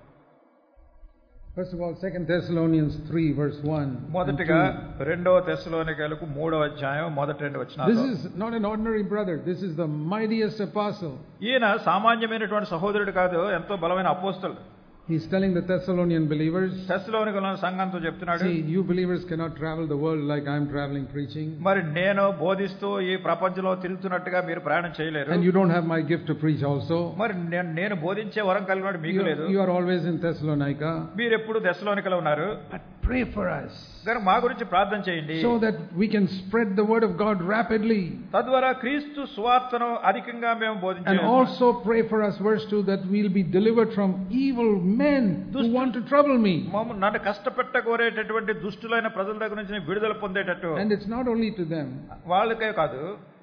C: First of all, Second Thessalonians three verse one.
B: మొదటిగా రెండవ తెస్సలోనికైలకు మూడవ అధ్యాయం మొదటి రెండు వచనాలు.
C: This is not an ordinary brother. This is the mightiest apostle.
B: ఈయన సామాన్యమైనటువంటి సహోదరుడు కాదు, ఎంతో బలమైన అపోస్తలుడు.
C: He's telling the Thessalonian believers,
B: తెస్సలోనికలో సంఘంతో చెప్తున్నాడు,
C: see, you believers cannot travel the world like I'm traveling preaching.
B: మరి నేను బోధిస్తూ ఈ ప్రపంచంలో తిరుగుతున్నట్టుగా మీరు ప్రయాణం చేయలేరు.
C: And you don't have my gift to preach also.
B: మరి నేను నేను బోధించే వరం కలిగినట్టు మీకు లేదు.
C: You are always in Thessalonica.
B: మీరు ఎప్పుడు తెస్సలోనికలో ఉన్నారు.
C: But pray for us.
B: కనుక మా గురించి ప్రార్థన చేయండి.
C: So that we can spread the word of God rapidly.
B: తద్వారా క్రీస్తు సువార్తను అధికంగా మేము బోధించాలి.
C: And also pray for us, verse two, that we'll be delivered from evil men who want to trouble me.
B: నన్ను కష్టపెట్టగోరేటటువంటి దుష్టులైన ప్రజల దగ్గర నుంచి విడుదల పొందేటట్టు.
C: And it's not only to them.
B: వాళ్ళకే కాదు.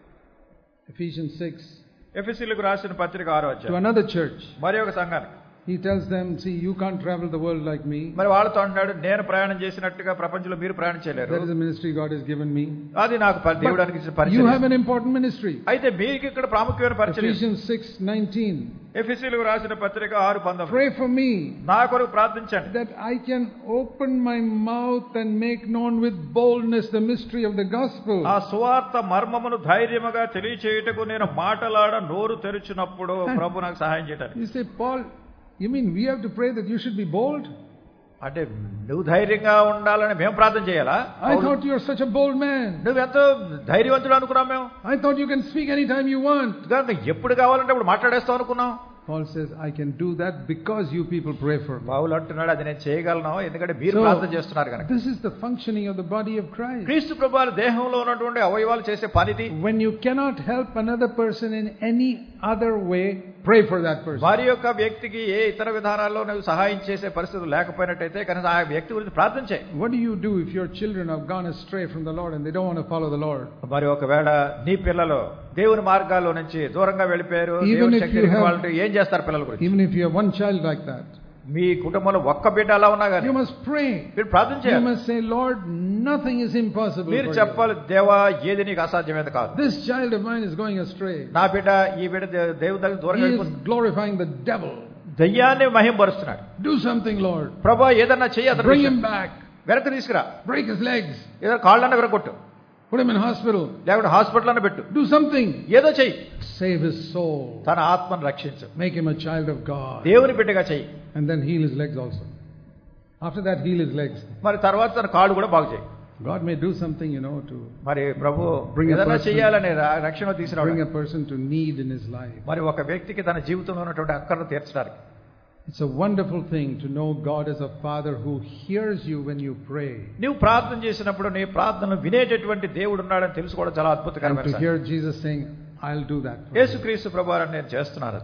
C: Ephesians six.
B: ఎఫెసీయులకు రాసిన పత్రిక ఆరో అధ్యాయం.
C: To another church.
B: మరి ఒక సంఘానికి.
C: He tells them, see, you can't travel the world like me.
B: మరి వాళ్ళతో అంటాడు, నేను ప్రయాణం చేసినట్టుగా ప్రపంచంలో మీరు ప్రయాణం చేయలేరు.
C: That is a ministry God has given me.
B: అది నాకు దేవుడానికి ఇచ్చిన పరిచయం.
C: You have an important ministry.
B: అయితే మీకు ఇక్కడ ప్రాముఖ్యమైన పరిచయం.
C: Ephesians six nineteen.
B: ఎఫెసీయులకు రాసిన పత్రిక ఆరు పంతొమ్మిది.
C: Pray for me.
B: నా కొరకు ప్రార్థించండి.
C: That I can open my mouth and make known with boldness the mystery of the gospel.
B: ఆ సువార్త మర్మమును ధైర్యముగా తెలియచేయుటకు నేను మాటలాడ నోరు తెరిచినప్పుడు ప్రభు నాకు సహాయం చేయడానికి.
C: You say, Paul, you mean we have to pray that you should be bold?
B: అంటే నువ్వు ధైర్యంగా ఉండాలని మేము ప్రార్థన చేయాలా?
C: I thought you are such a bold man.
B: నువ్వు ఎంతో ధైర్యవంతుడు అనుకున్నాం మేము.
C: I thought you can speak anytime you want.
B: కనుక ఎప్పుడు కావాలంటే అప్పుడు మాట్లాడేస్తావు అనుకున్నాం.
C: Paul says, I can do that because you people pray for me.
B: పౌలు అంటున్నాడు, అది నేను చేయగలను ఎందుకంటే మీరు ప్రార్థన చేస్తున్నారు కనుక.
C: This is the functioning of the body of Christ.
B: క్రీస్తు ప్రభువు దేహంలో ఉన్నటువంటి అవయవాలు చేసే పనిది.
C: When you cannot help another person in any other way, pray for that person.
B: మరి యొక్క వ్యక్తికి ఏ ఇతర విధానాల్లో నువ్వు సహాయం చేసే పరిస్థితులు లేకపోయినట్టయితే కనుక ఆ వ్యక్తి గురించి ప్రార్థన చేయి.
C: What do you do if your children have gone astray from the Lord and they don't want to follow the Lord?
B: మరి ఒకవేళ నీ పిల్లలు దేవుని మార్గాల్లో నుంచి దూరంగా వెళ్ళిపోయారు, దేవుని శక్తిని వాళ్ళు ఏం చేస్తారు పిల్లల గురించి?
C: Even if you have one child like that,
B: మీ కుటుంబంలో ఒక్క బిడ్డ అలా ఉన్నా కానీ
C: you must pray.
B: మీరు ప్రార్థన చేయాలి.
C: You must say, Lord, nothing is impossible.
B: మీరు చెప్పాలి, దేవా ఏది నీకు అసాధ్యమైనది కాదు.
C: This child of mine is going astray.
B: నా బిడ్డ ఈ బిడ్డ దేవుని దగ్గర దూరంగా వెళ్ళిపోతుంది.
C: He is glorifying the devil.
B: దయ్యాన్ని మహిమపరుస్తున్నాడు.
C: Do something, Lord.
B: ప్రభువా ఏదన్నా చెయ్యి, అతను
C: bring him back.
B: వెనక్కి తీసుకురా.
C: Break his legs.
B: ఏదో కాళ్ళన్న విరగొట్టు.
C: Put him in hospital.
B: లేకుంటే హాస్పిటల్ అన్న పెట్టు.
C: Do something.
B: ఏదో చెయ్యి.
C: Save his soul.
B: తన ఆత్మను రక్షించు.
C: Make him a child of God.
B: దేవుని బిడ్డగా చెయ్యి.
C: And then heal his legs also. After that, heal his legs.
B: మరి తర్వాత తన కాళ్ళు కూడా బాగు చేయి.
C: God may do something, you know, to
B: మరి ప్రభు
C: bring a
B: ఏదైనా
C: person,
B: చేయాలని రక్షణ తీసుకురావడం.
C: bring a person to need in his life.
B: మరి ఒక వ్యక్తికి తన జీవితంలో ఉన్నటువంటి అక్కర్ను తీర్చడానికి.
C: It's a wonderful thing to know God as a Father who hears you when you pray.
B: నీవు ప్రార్థన చేసినప్పుడు నీ ప్రార్థనను వినేటటువంటి దేవుడు ఉన్నాడని తెలుసుకోవడం చాలా అద్భుతకరమైన
C: And to
B: సంగతి.
C: hear Jesus saying, I'll do that.
B: యేసుక్రీస్తు ప్రభువారు నేను చేస్తున్నాను.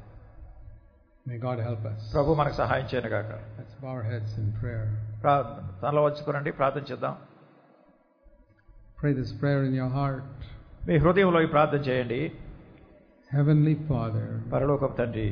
C: May God help us.
B: ప్రభు మనకు సహాయం చేయను గాక.
C: Let's bow our heads in prayer.
B: తనలో వచ్చుకోనండి, ప్రార్థన చేద్దాం.
C: Pray this prayer in your heart.
B: మీ హృదయంలో ఈ ప్రార్థన చేయండి.
C: Heavenly Father,
B: పరలోకపు తండ్రి,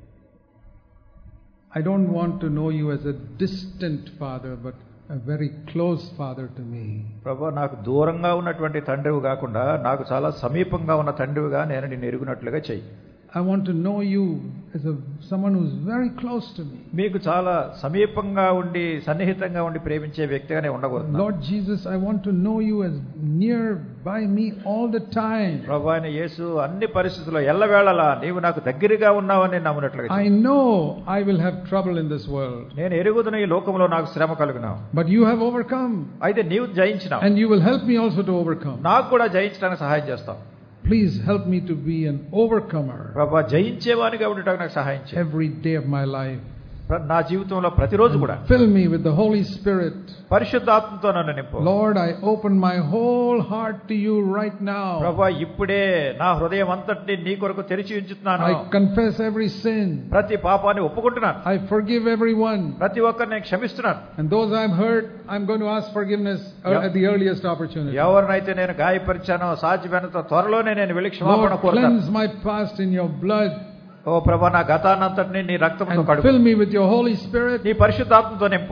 C: I don't want to know you as a distant father, but a very close father to me.
B: ప్రభువా, నాకు దూరంగా ఉన్నటువంటి తండ్రివి కాకుండా నాకు చాలా సమీపంగా ఉన్న తండ్రివిగా నేను నిన్ను ఎరుగునట్లుగా చెయ్యి.
C: I want to know you as a someone who's very close to me.
B: మీకు చాలా సమీపంగా ఉండి సన్నిహితంగా ఉండి ప్రేమించే వ్యక్తిగానే ఉండకూడదు.
C: Lord Jesus, I want to know you as near by me all the time.
B: ప్రభువైన యేసు, అన్ని పరిస్థితుల్లో ఎల్లవేళలా నీవు నాకు దగ్గరగా ఉన్నావని నమ్మునట్లుగా
C: I know I will have trouble in this world.
B: నేను ఎరుగుదున ఈ లోకంలో నాకు శ్రమ కలుగును.
C: But you have overcome.
B: అయితే నీవు జయించినావు.
C: And you will help me also to overcome.
B: నాకు కూడా జయించడానికి సహాయం చేస్తావు.
C: Please help me to be an overcomer.
B: ప్రభువా, జయించేవానిగా ఉండటానికి నాకు సహాయం చేయి.
C: Every day of my life.
B: నా జీవితంలో ప్రతిరోజు కూడా
C: Fill me with the Holy Spirit.
B: పరిశుద్ధాత్మతో నన్ను నింపు.
C: Lord, I open my whole heart to you right now.
B: ప్రభువా, ఇప్పుడే నా హృదయం అంతటిని నీ కొరకు తెరిచి ఉంచుతున్నాను.
C: I confess every sin.
B: ప్రతి పాపాన్ని ఒప్పుకుంటున్నాను.
C: I forgive everyone.
B: ప్రతి ఒక్కరిని నేను క్షమిస్తున్నాను.
C: And those I've hurt, I'm going to ask forgiveness at the earliest opportunity.
B: ఎవరినైతే నేను గాయపరిచానో సాధ్యమైనంత త్వరలోనే నేను వెళ్ళి క్షమాపణ
C: Lord,
B: కోరుతాను.
C: cleanse my past in your blood.
B: ఓ ప్రభువా, నా గతాన్నంతటిని నీ రక్తంతో
C: And
B: కడుగు.
C: fill me with your Holy Spirit.
B: నీ పరిశుద్ధాత్మతో నింపు.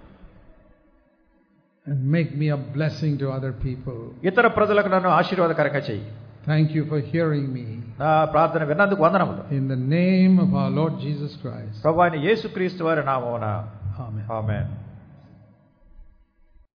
C: And make me a blessing to other people.
B: ఇతర ప్రజలకు నన్ను ఆశీర్వాదకరంగా చెయ్యి.
C: Thank you for hearing me.
B: నా ప్రార్థన విన్నందుకు వందనములు.
C: In the name of our Lord Jesus Christ.
B: ప్రభువైన యేసుక్రీస్తు వారి నామమున
C: Amen.
B: ఆమేన్.